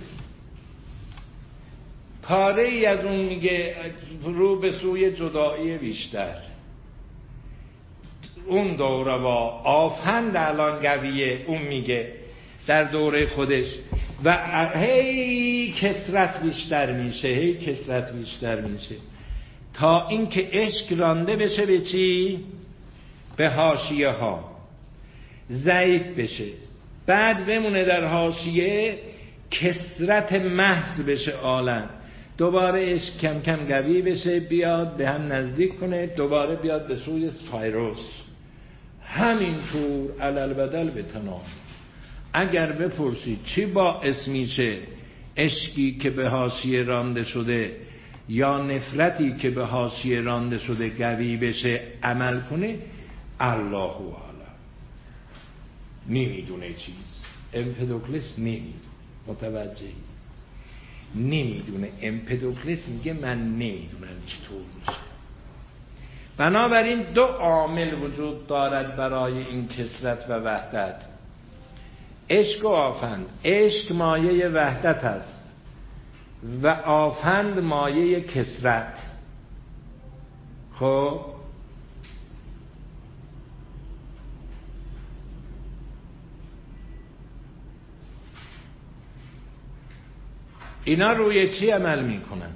پاره ای از اون میگه رو به سوی جدایی بیشتر. اون دوره با آفند الان گویه، اون میگه در دوره خودش و هی کثرت بیشتر میشه، هی کثرت بیشتر میشه تا اینکه عشق رانده بشه به چی؟ به حاشیه ها، ضعیف بشه، بعد بمونه در حاشیه، کثرت محض بشه عالم، دوباره عشق کم کم قوی بشه، بیاد به هم نزدیک کنه، دوباره بیاد به سوی سفایروس. همینطور علالبدل به تنام. اگر بپرسید چی باعث میشه عشقی که به حاشیه رانده شده یا نفرتی که به حاشیه رانده شده قوی بشه عمل کنه، الله اعلم. نمیدونه چیز. امپدوکلس نمیدونه. متوجهی؟ نمیدونه. امپدوکلس میگه من نمیدونم چطور میشه. بنابراین دو عامل وجود دارد برای این کثرت و وحدت، عشق و آفند. عشق مایه وحدت است و آفند مایه کثرت. خب اینا روی چی عمل می کنند؟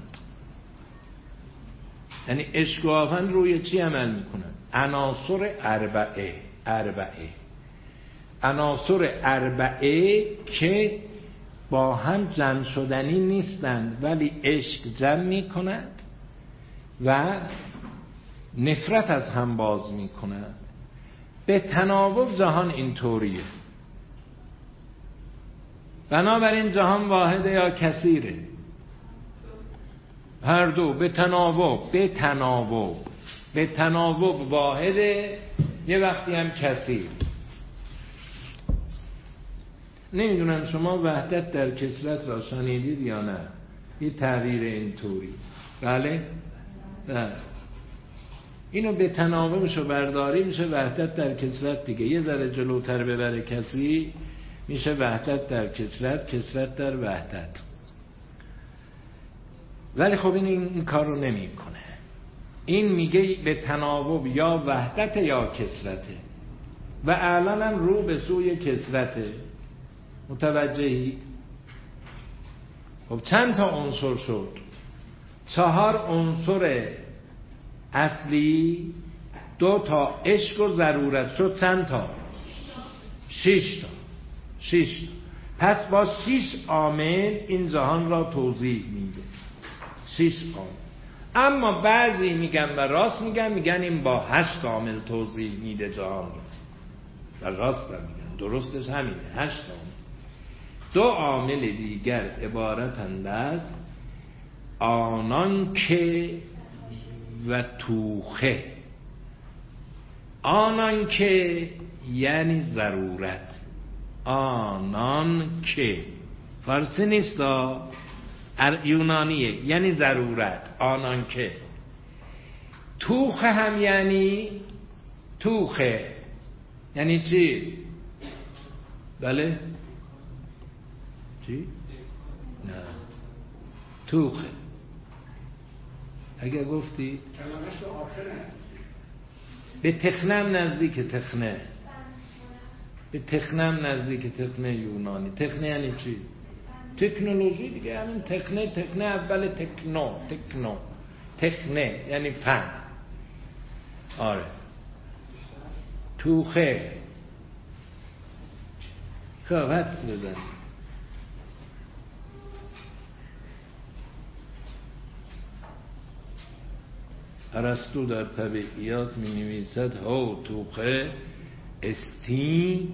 یعنی عشق و آفند روی چی عمل می کنند؟ عناصر اربعه. اربعه عناصر اربعه که با هم جمع شدنی نیستند، ولی عشق جمع می کند و نفرت از هم باز می کند. به تناوب جهان اینطوریه. بنابراین جهان واحده یا کثیره؟ هر دو. به تناوب به تناوب به تناوب واحده، یه وقتی هم کثیر. نمیدونم شما وحدت در کثرت را شنیدید یا نه؟ یه تعبیر اینطوری. بله؟ نه. اینو به تناوبشو برداری میشه وحدت در کثرت دیگه. یه ذره جلوتر ببره کسی میشه وحدت در کثرت، کثرت در وحدت. ولی خب این این کار رو نمی کنه. این میگه به تناوب یا وحدت یا کثرته و الان هم رو به سوی کثرته. متوجهی؟ خب چند تا عنصر شد؟ چهار عنصر اصلی، دو تا عشق و ضرورت، شد چند تا؟ شش تا. شش تا. پس با شش عامل این جهان را توضیح میده. شش عامل. اما بعضی میگن و راست میگن، میگن این با هشت عامل توضیح میده جهان را. و راست هم میگن، درستش همینه، هشت عامل. دو عامل دیگر عبارتند از آنان که و توخه. آنان که یعنی ضرورت، آنان که فارسی نیست، یونانیه، یعنی ضرورت. آنان که. توخه هم یعنی توخه یعنی چی؟ بله چی؟ نه توخه. اگر گفتی کلمش به آخر است، به تخنم نزدیک تخنه، به تخنم نزدیک تخنه یونانی. تخنه یعنی چی؟ تکنولوژی دیگه، همین تخنه. تخنه اول تکنو، تکنو تخنه یعنی فن. آره توخه. خب حدس بزن. ارسطو در طبیعیات می نویسد هو توخه استی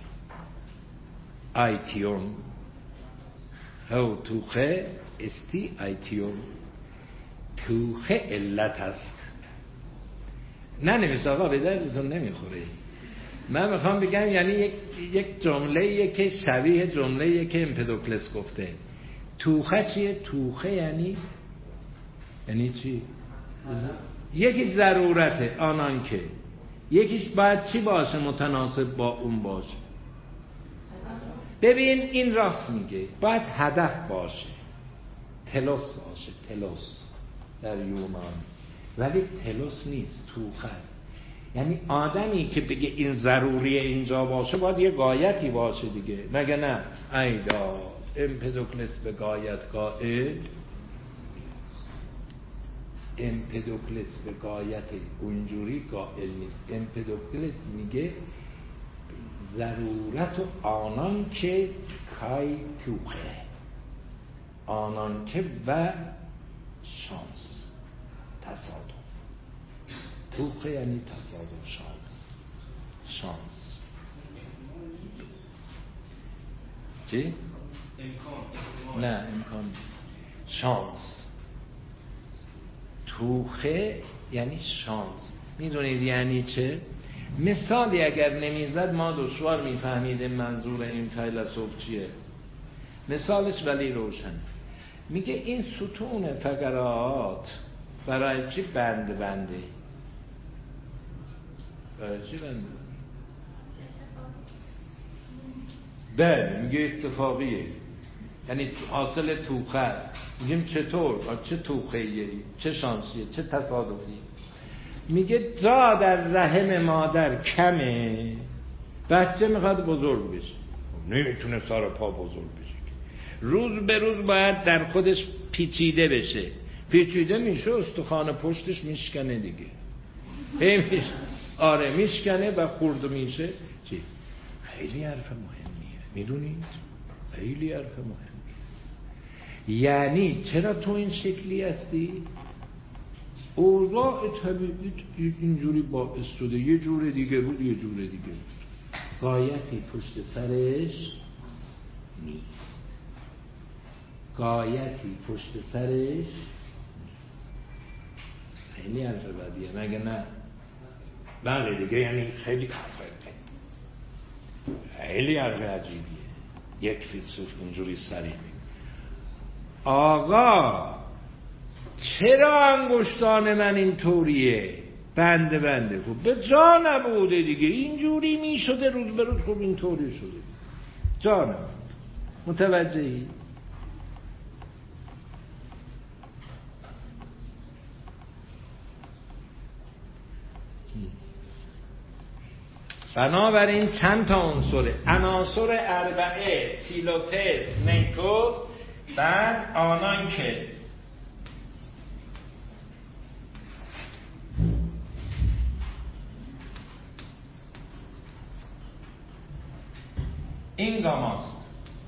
ایتیون. هو توخه استی ایتیون. توخه علت است. نه نمیست آقا، به دردتون نمیخوره. من میخوام بگم یعنی یک یک جمله که شبیه جمله که امپدوکلس گفته. توخه چیه؟ توخه یعنی یعنی چی؟ ز... یکیش ضرورته، آنان که. یکیش باید چی باشه؟ متناسب با اون باشه. ببین این راست میگه، باید هدف باشه، تلوس باشه، تلوس در یونان. ولی تلوس نیست، توخه است. یعنی آدمی که بگه این ضروریه اینجا باشه باید یه غایتی باشه دیگه، مگه نه؟ ایدا امپدوکلس به غایت قائل. امپدوکلس به غایت اونجوری قائل نیست. امپدوکلس میگه ضرورت و آنان که کای توخه، آنان که و شانس، تصادف. توخه یعنی تصادف، شانس. شانس چی؟ امکان. نه امکان. شانس. توخه یعنی شانس. میدونید یعنی چه؟ مثالی اگر نمیزد ما دشوار میفهمیدیم منظور این فیلسوف چیه. مثالش ولی روشن. میگه این ستون فقرات برای چی بند بنده؟ برای چی بنده؟ بله میگه اتفاقیه، یعنی حاصل توخه است. میگیم چطور؟ چه توخه‌ایه؟ چه شانسیه؟ چه تصادفیه؟ میگه جا در رحم مادر کمه، بچه میخواد بزرگ بشه، نمیتونه سر پا بزرگ بشه، روز به روز باید در خودش پیچیده بشه. پیچیده میشه استخوان پشتش میشکنه دیگه. میش... آره میشکنه و خورد میشه. چی؟ خیلی حرف مهمیه، میدونید؟ خیلی حرف مهمیه. یعنی چرا تو این شکلی هستی؟ اوضاع طبیعی اینجوری باعث شده، یه جور دیگه بود یه جور دیگه بود. غایتی پشت سرش نیست. غایتی پشت سرش خیلی حرف بدیه، مگه نه؟ بله دیگه، یعنی خیلی حرف خیلی حرف عجیبیه. یک فیلسوف اینجوری صریح میگه آقا چرا انگشتان من این طوریه؟ بنده بنده خب به جا نبوده دیگه، اینجوری می شده روز به روز، خب این طوری شده جا نبود. متوجهی؟ بنابراین چند تا عنصره، عناصر اربعه، فیلوتس، نیکوس، بعد آنان که این گاماست.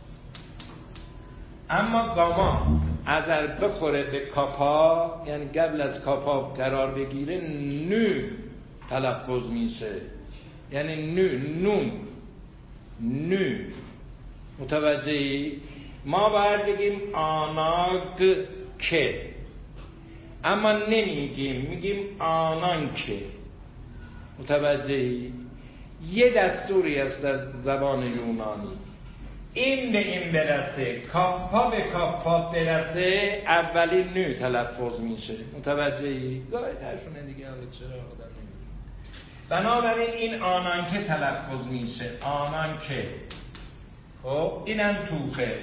اما گاما اگر بخوره به کاپا، یعنی قبل از کاپا قرار بگیره، نو تلفظ میشه، یعنی نو نون نو. متوجهی؟ ما باید بگیم آناگ که، اما نمیگیم، میگیم آنان که. متوجهی؟ یه دستوری است در زبان یونانی، این به این برسه، کاپا به کاپا برسه، اولین نو تلفظ میشه. متوجهی؟ گاهی درشونه دیگه، حالا چرا آدم نمیگه. بنابراین این آنان که تلفظ میشه، آنان که. خب اینم توخه.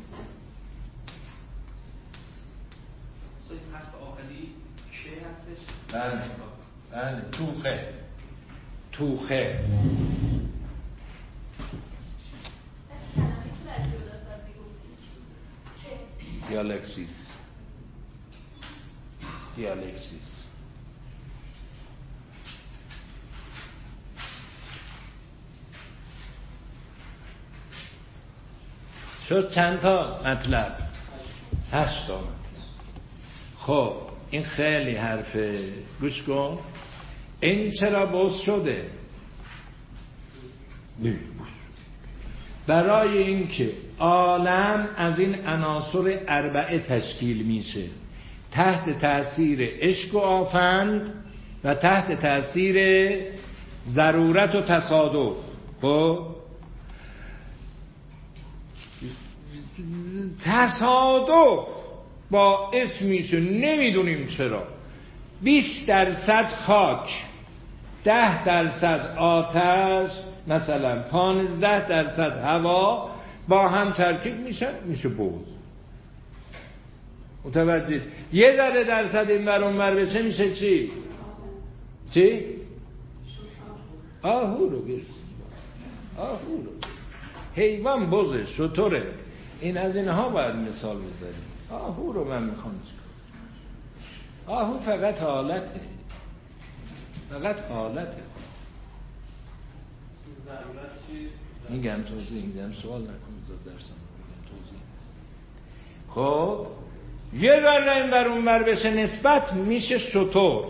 صحیح حرف آخری که هستش؟ بله بله توخه توخه دیالکسیس دیالکسیس شد چند تا مطلب؟ هشت تا مطلب. خب این خیلی حرفه، گوش کن. این چرا باز شده؟ برای اینکه عالم از این عناصر اربعه تشکیل میشه، تحت تأثیر عشق و آفند و تحت تأثیر ضرورت و تصادف. خب تصادف باعث میشه، نمیدونیم چرا، بیست درصد خاک، ده درصد آتش، مثلا پانزده درصد هوا با هم ترکیب میشن، میشه بوز. متوجه؟ یه ذره درصد این ور اون ور بشه میشه چی؟ چی؟ آهو رو گرد، آهو رو. حیوان بوزه، شطوره، این از اینها باید مثال بذاریم. آهو رو من میخوام چیکار؟ آهو فقط حالته، فقط حالته. میگم توضیح میدم، سوال نکنید زاد درسم میگم توضیح. خب یه ذره این بر اون بر بشه نسبت میشه شطور.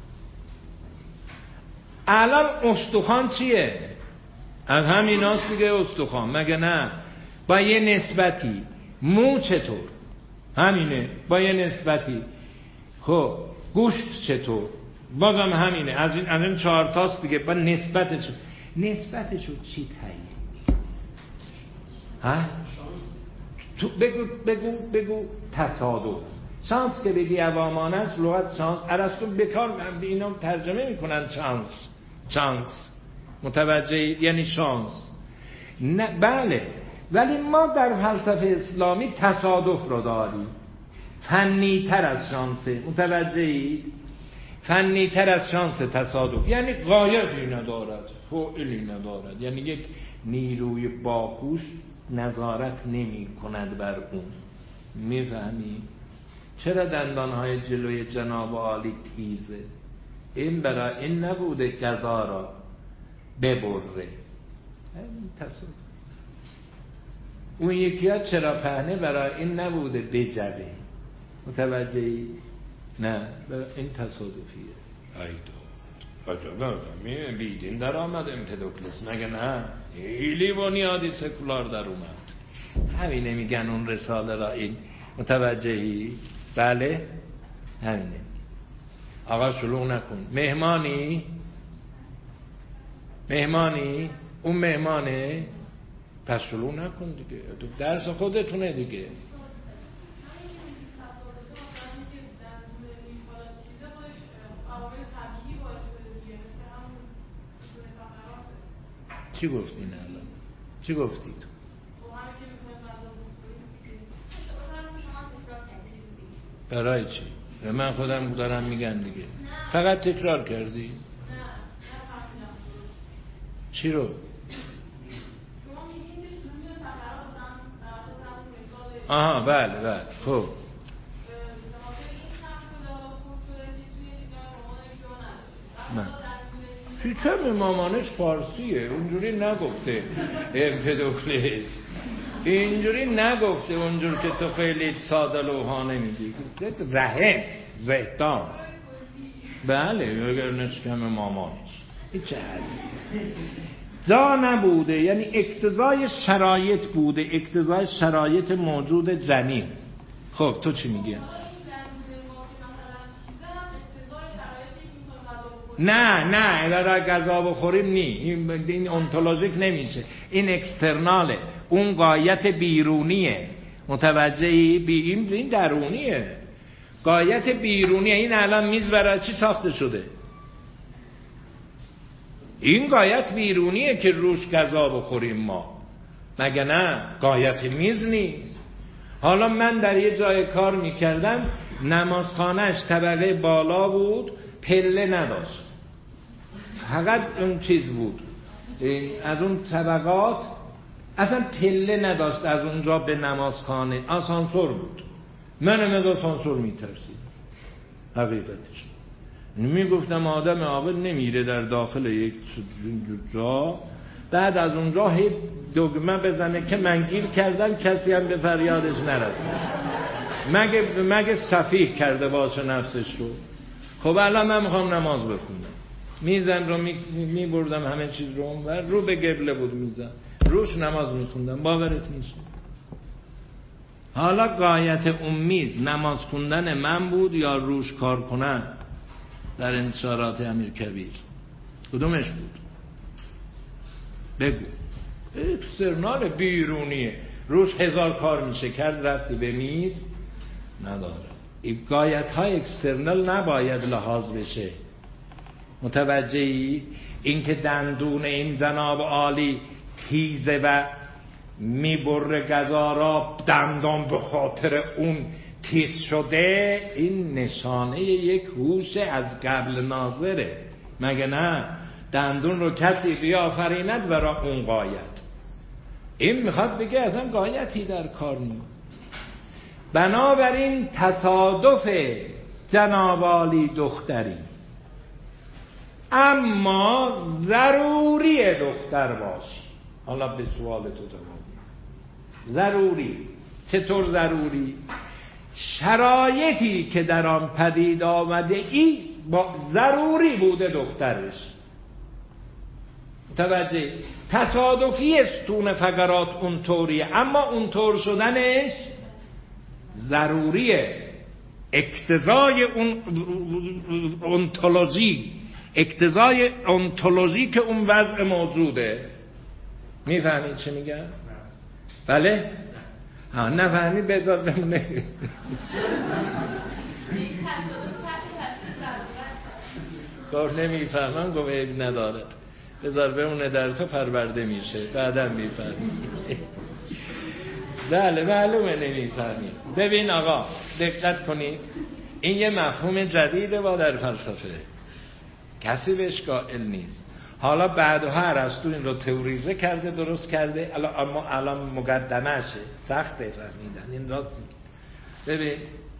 الان استخوان چیه؟ از همیناست دیگه استخوان، مگه نه؟ با یه نسبتی. مو چطور؟ همینه، با یه نسبتی. خب گوشت چطور؟ بازم همینه، از این از این چهار تاست دیگه، با نسبتش. نسبتشو چی تعیین می‌کنه؟ ها؟ تو بگو بگو بگو تصادف. شانس که بگی عوامان است، لغت شانس ارسطو بکار به اینا ترجمه میکنن شانس. شانس متوجه، یعنی شانس. نه بله، ولی ما در فلسفه اسلامی تصادف رو داریم، فنی تر از شانسه. متوجهی؟ فنی تر از شانس تصادف، یعنی غایتی ندارد، فعلی ندارد، یعنی یک نیروی باهوش نظارت نمی کند بر اون. میفهمی؟ چرا دندانهای جلوی جناب عالی تیزه؟ این برای این نبوده قضا را ببره، این تصادف. اون یکی ها چرا پهنه برای این نبوده بجبه. متوجهی؟ نه، این تصادفیه. ایداد می بیدین در آمد امپدوکلس، مگه نه؟ خیلی بنیادی سکولار در اومد. همینه میگن اون رساله را این. متوجهی؟ بله همینه. آقا شلوغ نکن. مهمانی مهمانی اون مهمانه، پس شلوغ نکن دیگه، درس خودتونه دیگه. چی گفتی نه الان؟ چی گفتی تو؟ برای چی؟ به من خودم دارم میگن دیگه. فقط تکرار کردی؟ چی رو؟ آها بله بله خب نه سیستم مامانش فارسیه، اونجوری نگفته امپدوکلیس، اینجوری نگفته اونجور که تو خیلی ساده لوحانه میگی، رحم زهدان بله اگر نشکم مامانش این چه حدی جا نبوده، یعنی اقتضای شرایط بوده، اقتضای شرایط موجود جنین. خب تو چی میگی؟ نه نه اگر غذا بخوریم نی این, این انتولوژیک نمیشه، این اکسترناله، اون غایت بیرونیه، متوجهی؟ بی این, این درونیه، غایت بیرونیه. این الان میز برای چی ساخته شده؟ این غایت بیرونیه که روش غذا بخوریم ما، مگه نه؟ غایت میز نیست. حالا من در یه جای کار میکردم، نمازخانهش طبقه بالا بود، پله نداشت، فقط اون چیز بود، از اون طبقات اصلا پله نداشت، از اونجا به نمازخانه آسانسور بود. منم از آسانسور میترسید حقیقتش. میگفتم آدم عاقل نمیره در داخل یک جا بعد از اونجا هی دگمه بزنه که من گیر کردم، کسی هم به فریادش نرسه، مگه مگه سفیه کرده باشه نفسش رو. خب الان من میخوام نماز بخونم، میزن رو می بردم همه چیز رو اونور، رو به قبله بود میزن، روش نماز میخوندم، باورت میشه. حالا غایت اون میز نماز خوندن من بود یا روش کار کنن در انتشارات امیرکبیر؟ کدومش بود؟ بگو. اکسترنال بیرونیه، روش هزار کار میشه کرد، رفتی به میز نداره. این غایت های اکسترنال نباید لحاظ بشه، متوجهی؟ این که دندون این جناب عالی تیزه و میبره غذا را، دندان به خاطر اون تیز شده، این نشانه یک هوش از قبل ناظره، مگه نه؟ دندون رو کسی بیافریند برای اون غایت. این میخواد بگه اصلا غایتی در کار نیست. بنابراین تصادف جناب عالی دختری، اما ضروری دختر باشی. حالا به سوال تو جواب ضروری. چطور ضروری؟ شرایطی که در آن پدید آمده ای با ضروری بوده دخترش. متوجه؟ تصادفی استون فقرات اونطوریه، اما اونطور شدنش ضروریه، اقتضای اون انتولوژی، اقتضای انتولوژی که اون وضع موجوده. میفهمید چه میگم؟ بله؟ ها نفهمید بذار بمونه. کار نمیفهمم گفت عیب نداره، بذار بمونه در تو پرورده میشه، بعدم میفهمید. بله معلومه نمیفهمید. ببین آقا دقت کنید، این یه مفهوم جدیده با در فلسفه، کسی بهش قائل نیست. حالا بعدها ارسطو این رو تئوریزه کرده، درست کرده، اما الان مقدمه‌شه، سخته فهمیدن این راست میگه. ببین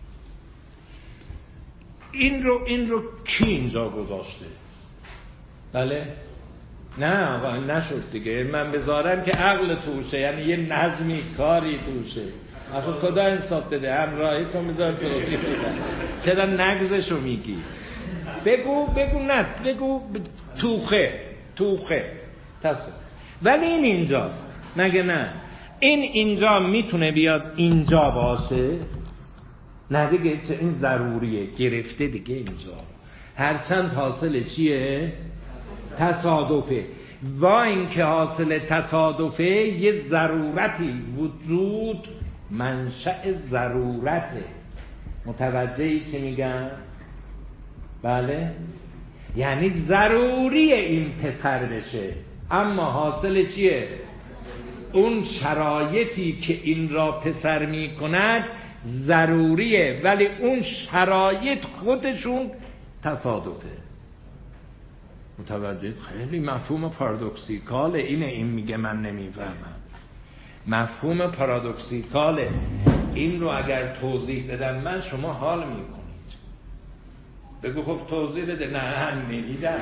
این رو این رو کی اینجا گذاشته؟ بله؟ نه آقا نشد دیگه، من بذارم که عقل توشه، یعنی یه نظمی کاری توشه. آخه خدا انصاف بده، همراهی کن بذار توضیح بدم. چرا نگزشو میگی؟ بگو بگو نه بگو توخه توخه تصور. ولی این اینجاست مگه نه؟ این اینجا میتونه بیاد اینجا باشه؟ نه دیگه، چه این ضروریه، گرفته دیگه اینجا. هرچند حاصل چیه؟ تصادفه. و این که حاصل تصادفه یه ضرورتی وجود منشأ ضرورته. متوجهی چه میگم؟ بله؟ یعنی ضروریه این پسر بشه، اما حاصل چیه؟ اون شرایطی که این را پسر می کند ضروریه، ولی اون شرایط خودشون تصادفه. متوجه؟ خیلی مفهوم پارادوکسیکاله. اینه این میگه من نمیفهمم. مفهوم پارادوکسیکاله. این رو اگر توضیح بدم من شما حال میکنید. بگو خب توضیح بده. نه هم نمیدم.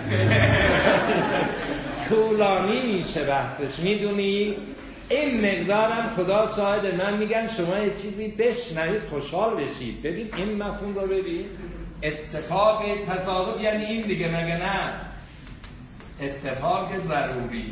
طولانی میشه بحثش. میدونی این مقدارم خدا شاهد من میگم شما یه چیزی بشنوید خوشحال بشید. ببین این مفهوم رو ببین. اتفاق تصادف یعنی این دیگه مگه نه؟ اتفاق ضروری.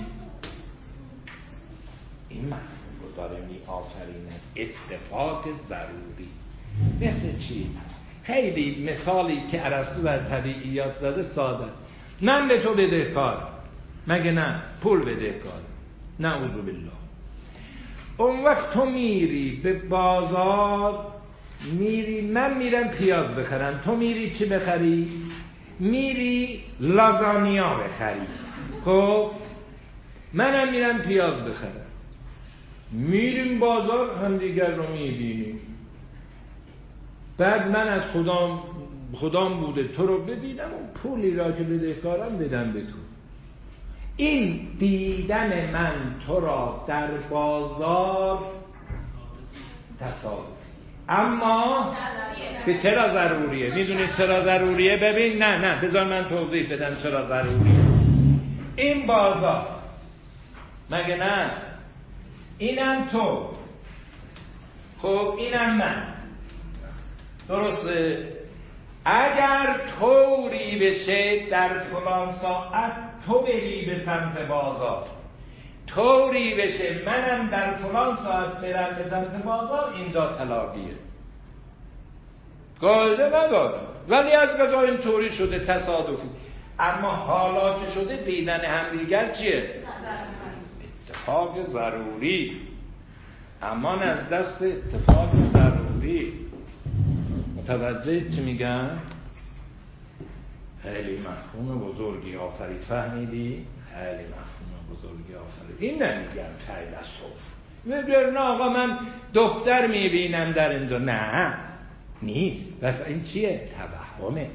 این مفهوم رو داره می آفرینه. اتفاق ضروری مثل چی؟ خیلی مثالی که ارسطو در طبیعیات زده ساده. من به تو بدهکار مگه نه؟ پول بدهکار. نعوذ بالله. اون وقت تو میری به بازار، میری من میرم پیاز بخرم، تو میری چی بخری؟ میری لازانیا بخری. خب منم میرم پیاز بخرم، میریم بازار هم دیگر رو میبینیم. بعد من از خدام خدام بوده تو رو ببینم و پولی را که بدهکارم بدم به تو. این دیدن من تو را در بازار تصادفی، اما به چرا ضروریه؟ میدونید چرا ضروریه؟ ببین نه نه بذار من توضیح بدم چرا ضروریه. این بازار مگه نه؟ اینم تو، خب اینم من، درسته؟ اگر طوری بشه در فلان ساعت تو بری به سمت بازار، طوری بشه منم در فلان ساعت برم به سمت بازار، اینجا طلاقیه. قاعده نداره ولی از قضا این طوری شده تصادفی. اما حالا که شده دیدن همدیگر چیه؟ اتفاق ضروری. امان از دست اتفاق ضروری. متوجه چی میگم؟ خیلی مفهوم بزرگی آفرید. فهمیدی؟ خیلی مفهوم بزرگی آفرید. این نمیگم فیلسوف میگه نه آقا من دختر میبینم در اینجا. نه نیست. این چیه؟ توهمه.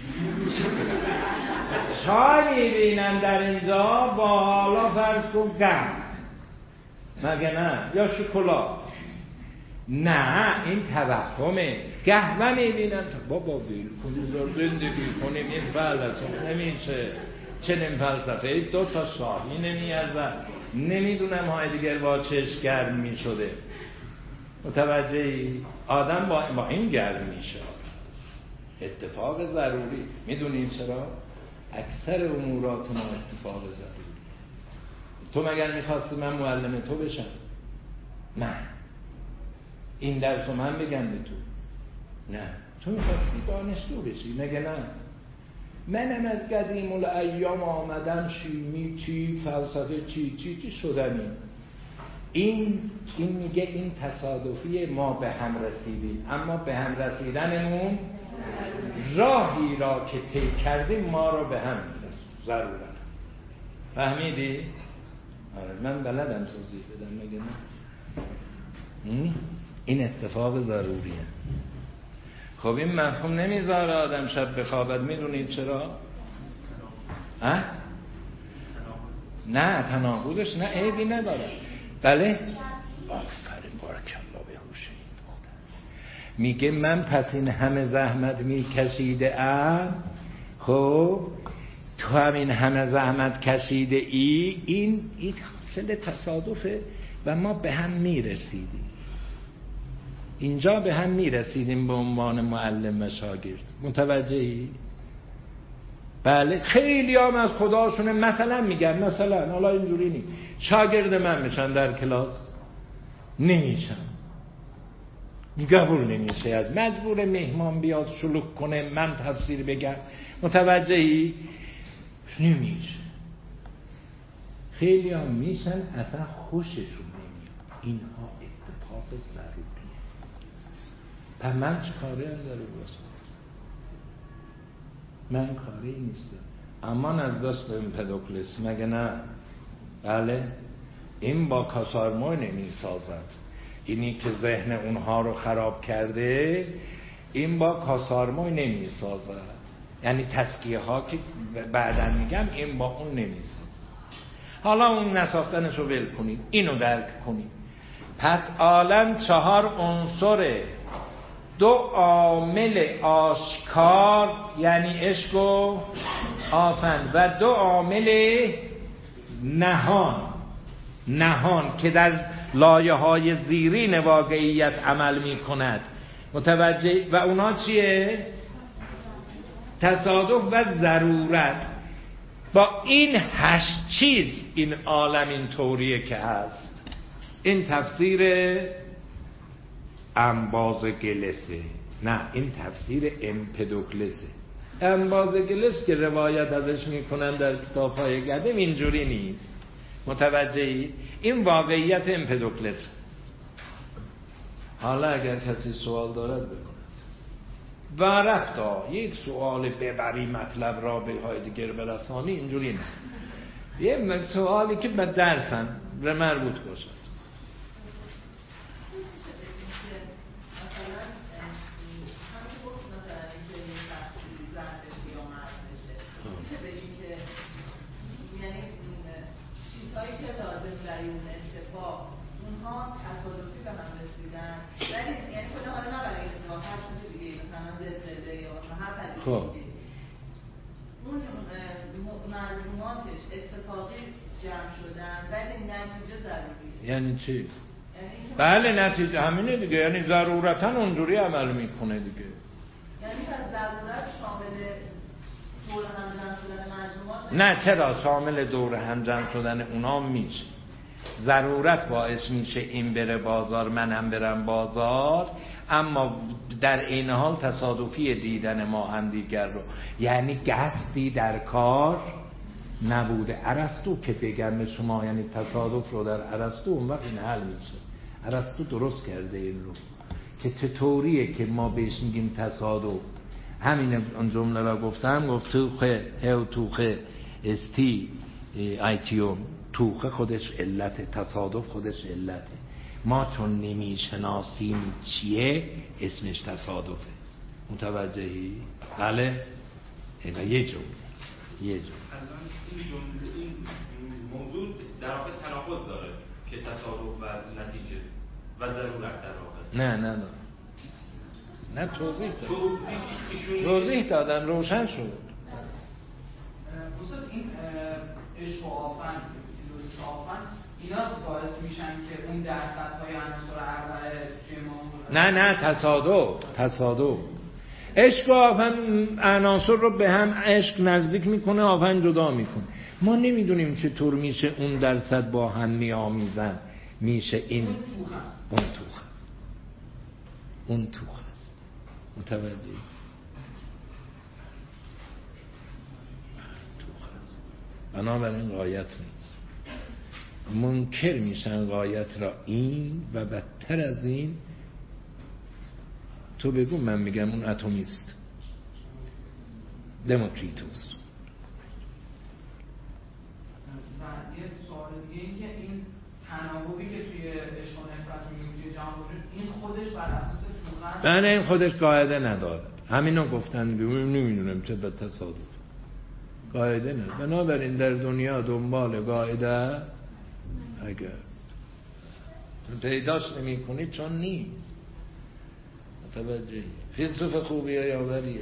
چای میبینم در اینجا با حالا فرض کن گم مگه نه؟ یا شکلات. نه این توهمه. قهوه میبینم بابا بیل کنیم زندگی کنیم. این فلسفه نمیشه. چنین فلسفه دو تا شاهی نمیارزن. نمیدونم های دیگر با چشم گرم میشده. متوجهی؟ آدم با, با این گرم میشه. اتفاق ضروری. میدونین چرا؟ اکثر امورات ما اتفاق ضروری. تو مگر میخواستی من معلم تو بشم؟ نه. این درس رو من بگم به تو؟ نه. تو میخواستی دانشجو بشی مگه نه؟ منم از قدیم الایام آمدم شیمی چی فلسفه چی چی چی شدنی. این این میگه این تصادفی ما به هم رسیدیم، اما به هم رسیدنمون راهی را که طی کردیم ما رو به هم میرسون ضرورت. فهمیدی؟ آره من بلدم توضیح بدم مگه نه؟ این اتفاق ضروریه. خب این مفهوم نمیذاره آدم شب بخوابد. میدونید چرا؟ اه؟ نه تناقضش نه عیبی نداره. بله آفرین بارکالله به هوش این دختر. میگه من پس این همه زحمت میکشیده ام، خب تو همین همه زحمت کشیده ای، این این حاصل تصادفه و ما به هم میرسیدیم. اینجا به هم میرسیدیم به عنوان معلم و شاگرد. متوجهی؟ بله خیلی هم از خداشونه. مثلا میگم مثلا حالا اینجوری نی شاگرد من میشن در کلاس نمیشن، قبول نمیشه، از مجبور مهمان بیاد شلوغ کنه من تفسیر بگم. متوجهی؟ نمیشه. خیلی هم میشن اصلا خوششون نمیاد. اینها اتفاق ضروریه. پس من چه کاره هم داره باشم؟ من کاری نیستم. امان از دست امپدوکلس مگه نه؟ بله این با کاسارمو نمی سازد. اینی که ذهن اونها رو خراب کرده این با کاسارمو نمی سازد. یعنی تسکیه ها که بعداً میگم این با اون نمیسازه. حالا اون نساختنش رو ول کنید، اینو درک کنید. پس عالم چهار عنصره، دو عامل آشکار یعنی عشق و آفن و دو عامل نهان نهان که در لایه های زیرین واقعیت عمل می کند. متوجه؟ و اونا چیه؟ تصادف و ضرورت. با این هشت چیز این عالم این طوریه که هست. این تفسیر انبازگلسه، نه این تفسیر امپدوکلسه. انبازگلس که روایت ازش میکنن در کتاب‌های قدیم اینجوری نیست. متوجهی؟ این واقعیت امپدوکلس. حالا اگر کسی سوال دارد بکنه. و رفتا یک سوال ببری مطلب را به های دیگر برسانی، اینجوری نه. یه سوالی که به درسن به مربوط باشد. تصادفی به هم رسیدن ولی یعنی کلا حالا نه برای اتفاق هر چیز دیگه مثلا زلزله یا هر پدیده دیگه اون مضموناتش اتفاقی جمع شدن ولی نتیجه ضروریه. یعنی چی؟ یعنی بله نتیجه همینه دیگه، یعنی ضرورتا اونجوری عمل میکنه دیگه. یعنی پس ضرورت شامل دور هم جمع شدن مضمونات نه، چرا شامل دور هم جمع شدن اونا میشه. ضرورت باعث میشه این بره بازار منم برم بازار، اما در این حال تصادفی دیدن ما هم دیگر رو، یعنی قصدی در کار نبوده. ارسطو که بگم به شما یعنی تصادف رو در ارسطو اون وقت این حل میشه. ارسطو درست کرده این رو که چطوریه که ما بهش میگیم تصادف. همین اون جمله را گفتم، گفت توخه هو توخه استی ایتیوم، توخه خودش علته، تصادف خودش علته. ما چون نمیشناسیم چیه اسمش تصادفه. متوجهی؟ بله؟ اینا یه جمله یه جمله الان این جمله این موضوع در واقع تناقض داره که تصادف و نتیجه و ضرورت در واقع. نه نه نه نه توضیح دادم توضیح دادم روشن شد. استاد این عشق و آفن فیلوسوف آفن اینا باعث میشن که اون درصدهای عناصر اربعه توی ما نه نه تصادف تصادف عشق و آفن عناصر رو به هم عشق نزدیک میکنه، آفن جدا میکنه. ما نمیدونیم چطور میشه اون درصد با هم میآمیزن، میشه این اون توخ است اون توخ است. متوجه؟ بنابراین غایت می منکر میشن غایت را این و بدتر از این. تو بگو من میگم اون اتمیست دموکریتوس. و یه سوال دیگه این که این تناوبی که توی عشق و نفرت میگیم توی جهان وجود این خودش بر اساس توغن بله این خودش قاعده نداره. همینو گفتن نمیدونم چه به تصادف قاعده نه. بنابراین در دنیا دنبال قاعده اگر پیداش نمی کنی چون نیست. متوجهی؟ فیلسوف خوبی های آوریه.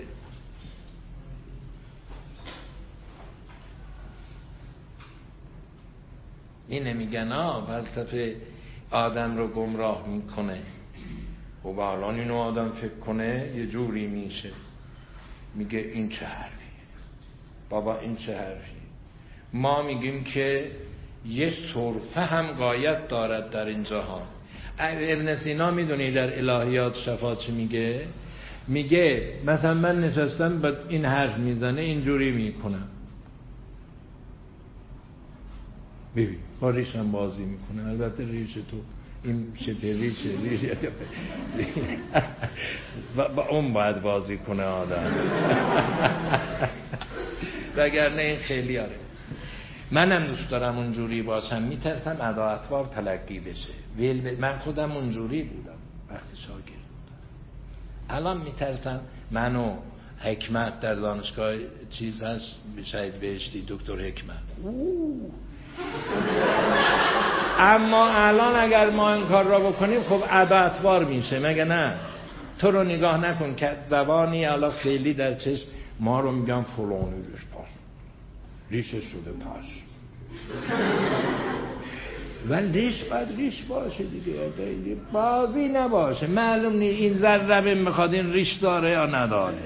این نمیگن ها فلسفه آدم رو گمراه میکنه. خب الان اینو آدم فکر کنه یه جوری میشه، میگه این چه حرفیه بابا، این چه حرفیه. ما میگیم که یه صرفه هم غایت دارد در این جهان. ابن سینا میدونی در الهیات شفا چی میگه؟ میگه مثلا من نشستم با این حرف میزنه اینجوری میکنم، ببین با ریشم بازی میکنه. البته ریش تو این شبه ریشه ریشه با اون باید بازی کنه آدم وگرنه این خیلی آره. منم دوست دارم اونجوری باشم، میترسم ادا اطوار تلقی بشه. ویل ب... من خودم اونجوری بودم وقتی شاگرد بودم. الان میترسم منو حکمت در دانشگاه چیز هست، شهید بهشتی، دکتر حکمت. اما الان اگر ما این کار را بکنیم خب اباطوار میشه، مگه نه؟ تو رو نگاه نکن که زبانی الان خیلی در چشم ما رو میگن فلانی ریش پاس، ریشش شده پاس، ولی ریش باید ریش باشه دیگه، بازی نباشه. معلوم نیست این ذره میخواد این ریش داره یا نداره.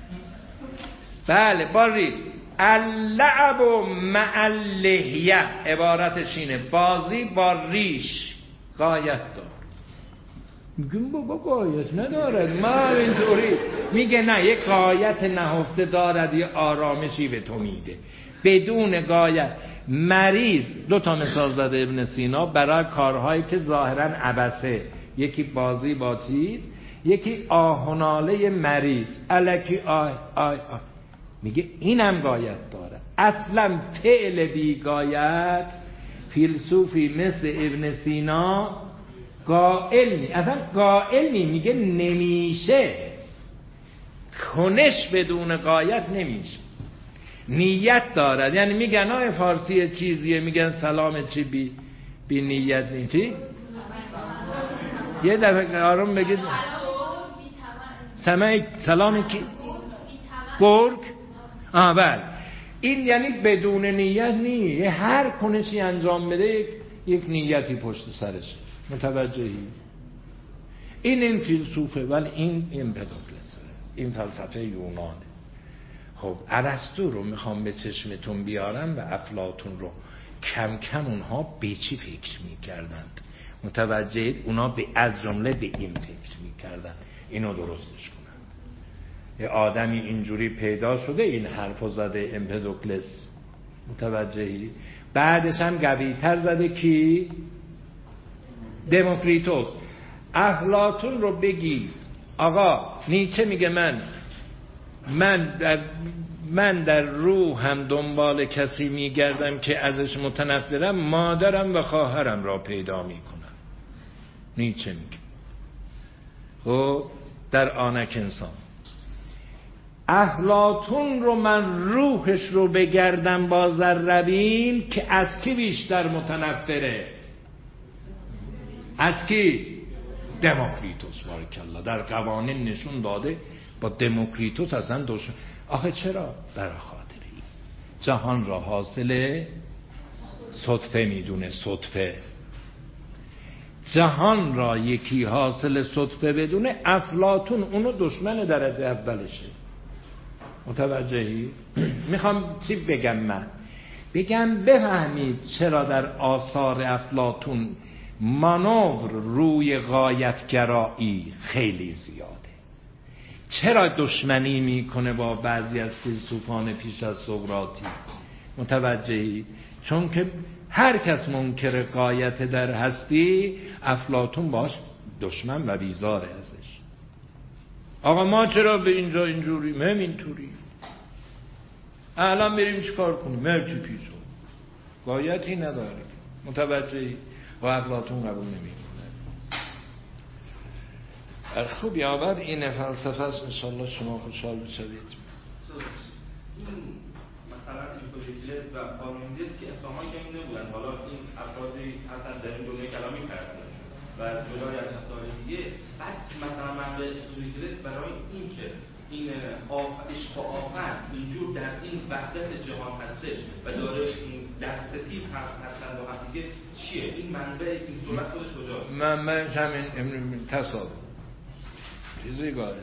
بله با ریش. اللعب مع اللحیه عبارتش اینه، بازی با ریش غایت دار. میگم بابا غایت ندارد، ما اینطوری میگه نه، یک غایت نهفته دارد، یه آرامشی به تو میده بدون غایت. مریض، دو تا مثال زده ابن سینا برای کارهایی که ظاهرا عبثه، یکی بازی با چیز، یکی آهناله مریض، الکی آه آه آه، میگه اینم غایت داره. اصلا فعل بیغایت فیلسوفی مثل ابن سینا قائل نی، اصلا قائل نی، میگه نمیشه، کنش بدون غایت نمیشه، نیت دارد. یعنی میگن آه فارسی چیزیه، میگن سلام چی بی, بی نیت نیتی. یه دفعه آروم بگید سمع سلام کی؟ گرگ. آه بله، این یعنی بدون نیت نیه، هر کنشی انجام بده یک, یک نیتی پشت سرشه. متوجهی؟ این این فیلسوفه، ولی این امپدوکلسه، این فلسفه یونانه. خب ارسطو رو میخوام به چشمتون بیارم و افلاطون رو. کم کم اونها به چی فکر میکردند؟ متوجهید؟ اونا به از جمله به این فکر میکردن اینو درستش کنند. یه آدمی اینجوری پیدا شده این حرفو زده امپدوکلس، متوجهی؟ بعدش هم قوی‌تر زده کی؟ دموکریتوس. افلاطون رو بگی آقا نیچه میگه من من در من در روحم دنبال کسی میگردم که ازش متنفرم، مادرم و خواهرم را پیدا میکنم. نیچه میگه خب در آنک انسان. افلاطون رو من روحش رو بگردم با ذره‌بین که از کی بیشتر متنفره؟ از کی؟ دموکریتوس. بارکالله. در قوانین نشون داده با دموکریتوس اصلا دشمن. آخه چرا؟ برای خاطر این جهان را حاصل صدفه میدونه. صدفه جهان را یکی حاصل صدفه بدونه. افلاطون اونو دشمن درجه اولشه. متوجهی؟ میخوام چی بگم؟ من بگم بفهمید چرا در آثار افلاطون مانور روی غایتگرایی خیلی زیاده. چرا دشمنی میکنه با بعضی از فیلسوفان پیش از سقراطی؟ متوجهی؟ چون که هر کس منکر غایت در هستی، افلاطون باش دشمن و بیزاره ازش. آقا ما چرا به اینجا اینجوری؟ مهم اینطوری الان بریم چیکار کنیم؟ مرچی پیشو غایتی نداره. متوجهی؟ و افلاطون قبول نمیکنه. خوب یاور این فلسفه است. انشاءالله شما خوشحال بشوید. مثلا ایپوکریتس و پارمنیدس که اصلا که این نبودن، حالا این افرادی هستن در این دنیای کلامی پرستن و جدای از مسائل دیگه. بعد مثلا من به ایپوکریتس برای این که این عشق و آفت اینجور در این وحدت جهان هستش و داره دستتیب هستن با هم دیگه چیه؟ این منبع این صورت خودش کجاست؟ منبعش همین تصادف چیزی گاهه.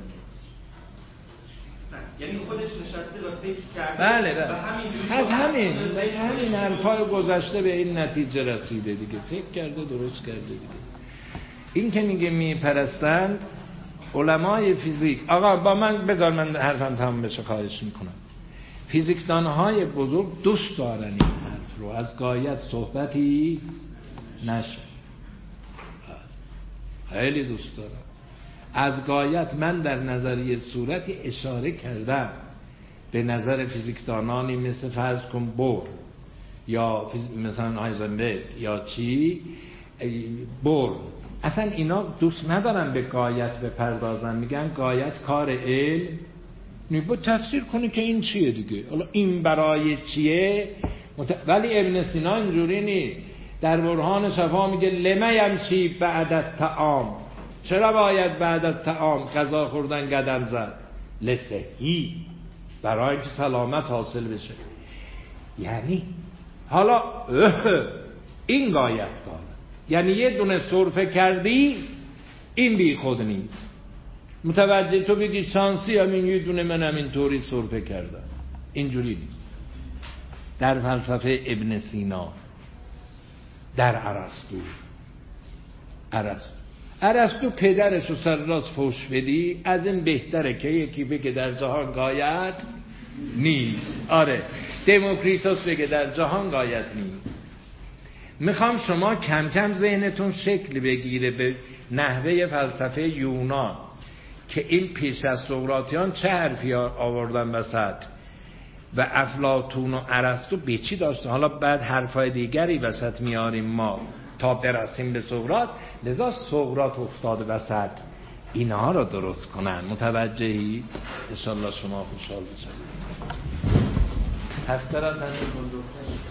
یعنی خودش نشسته و فکر کرده. بله بله. از همین همین حرفای گذشته به این نتیجه رسیده دیگه. فکر کرده درست کرده دیگه. این که میگه میپرستند علمای فیزیک. آقا با من بذار من حرفم تمام بشه خواهش میکنم. فیزیکدانهای بزرگ دوست دارن این حرف رو، از غایت صحبتی نشه. خیلی دوست دارن از غایت. من در نظریه صورتی اشاره کردم به نظر فیزیکدانانی مثل فرض کن بور یا مثلا هایزنبرگ یا چی بور. اصلا اینا دوست ندارن به غایت بپردازن، میگن غایت کار علم نیبا تفسیر کنی که این چیه دیگه. حالا این برای چیه مت... ولی ابن سینا اینجوری نیست. در برهان شفا میگه لمه یمشی بعد الطعام، چرا باید بعد الطعام غذا خوردن قدم زد؟ لصحی، برای اینکه سلامت حاصل بشه. یعنی حالا این گایت داره، یعنی یه دونه سرفه کردی این بی خود نیست. متوجه تو بگی شانسی همین یه دونه منم اینطوری سرفه کردم، اینجوری نیست. در فلسفه ابن سینا، در ارسطو ارسطو ارسطو پدرش رو سر راست فوش بدی از این بهتره که یکی بگه در جهان غایت نیست. آره دموکریتوس بگه در جهان غایت نیست. میخوام شما کم کم ذهنتون شکل بگیره به نحوه فلسفه یونان که این پیش از سقراطیان چه حرفی آوردن وسط و افلاطون و ارسطو به چی داشتن. حالا بعد حرفای دیگری وسط میاریم ما تا برسیم به سقراط. لذا سقراط افتاد وسط اینها رو درست کنن. متوجهی؟ انشالله شما خوشحال بشید. هفته را تنید کن دکتر.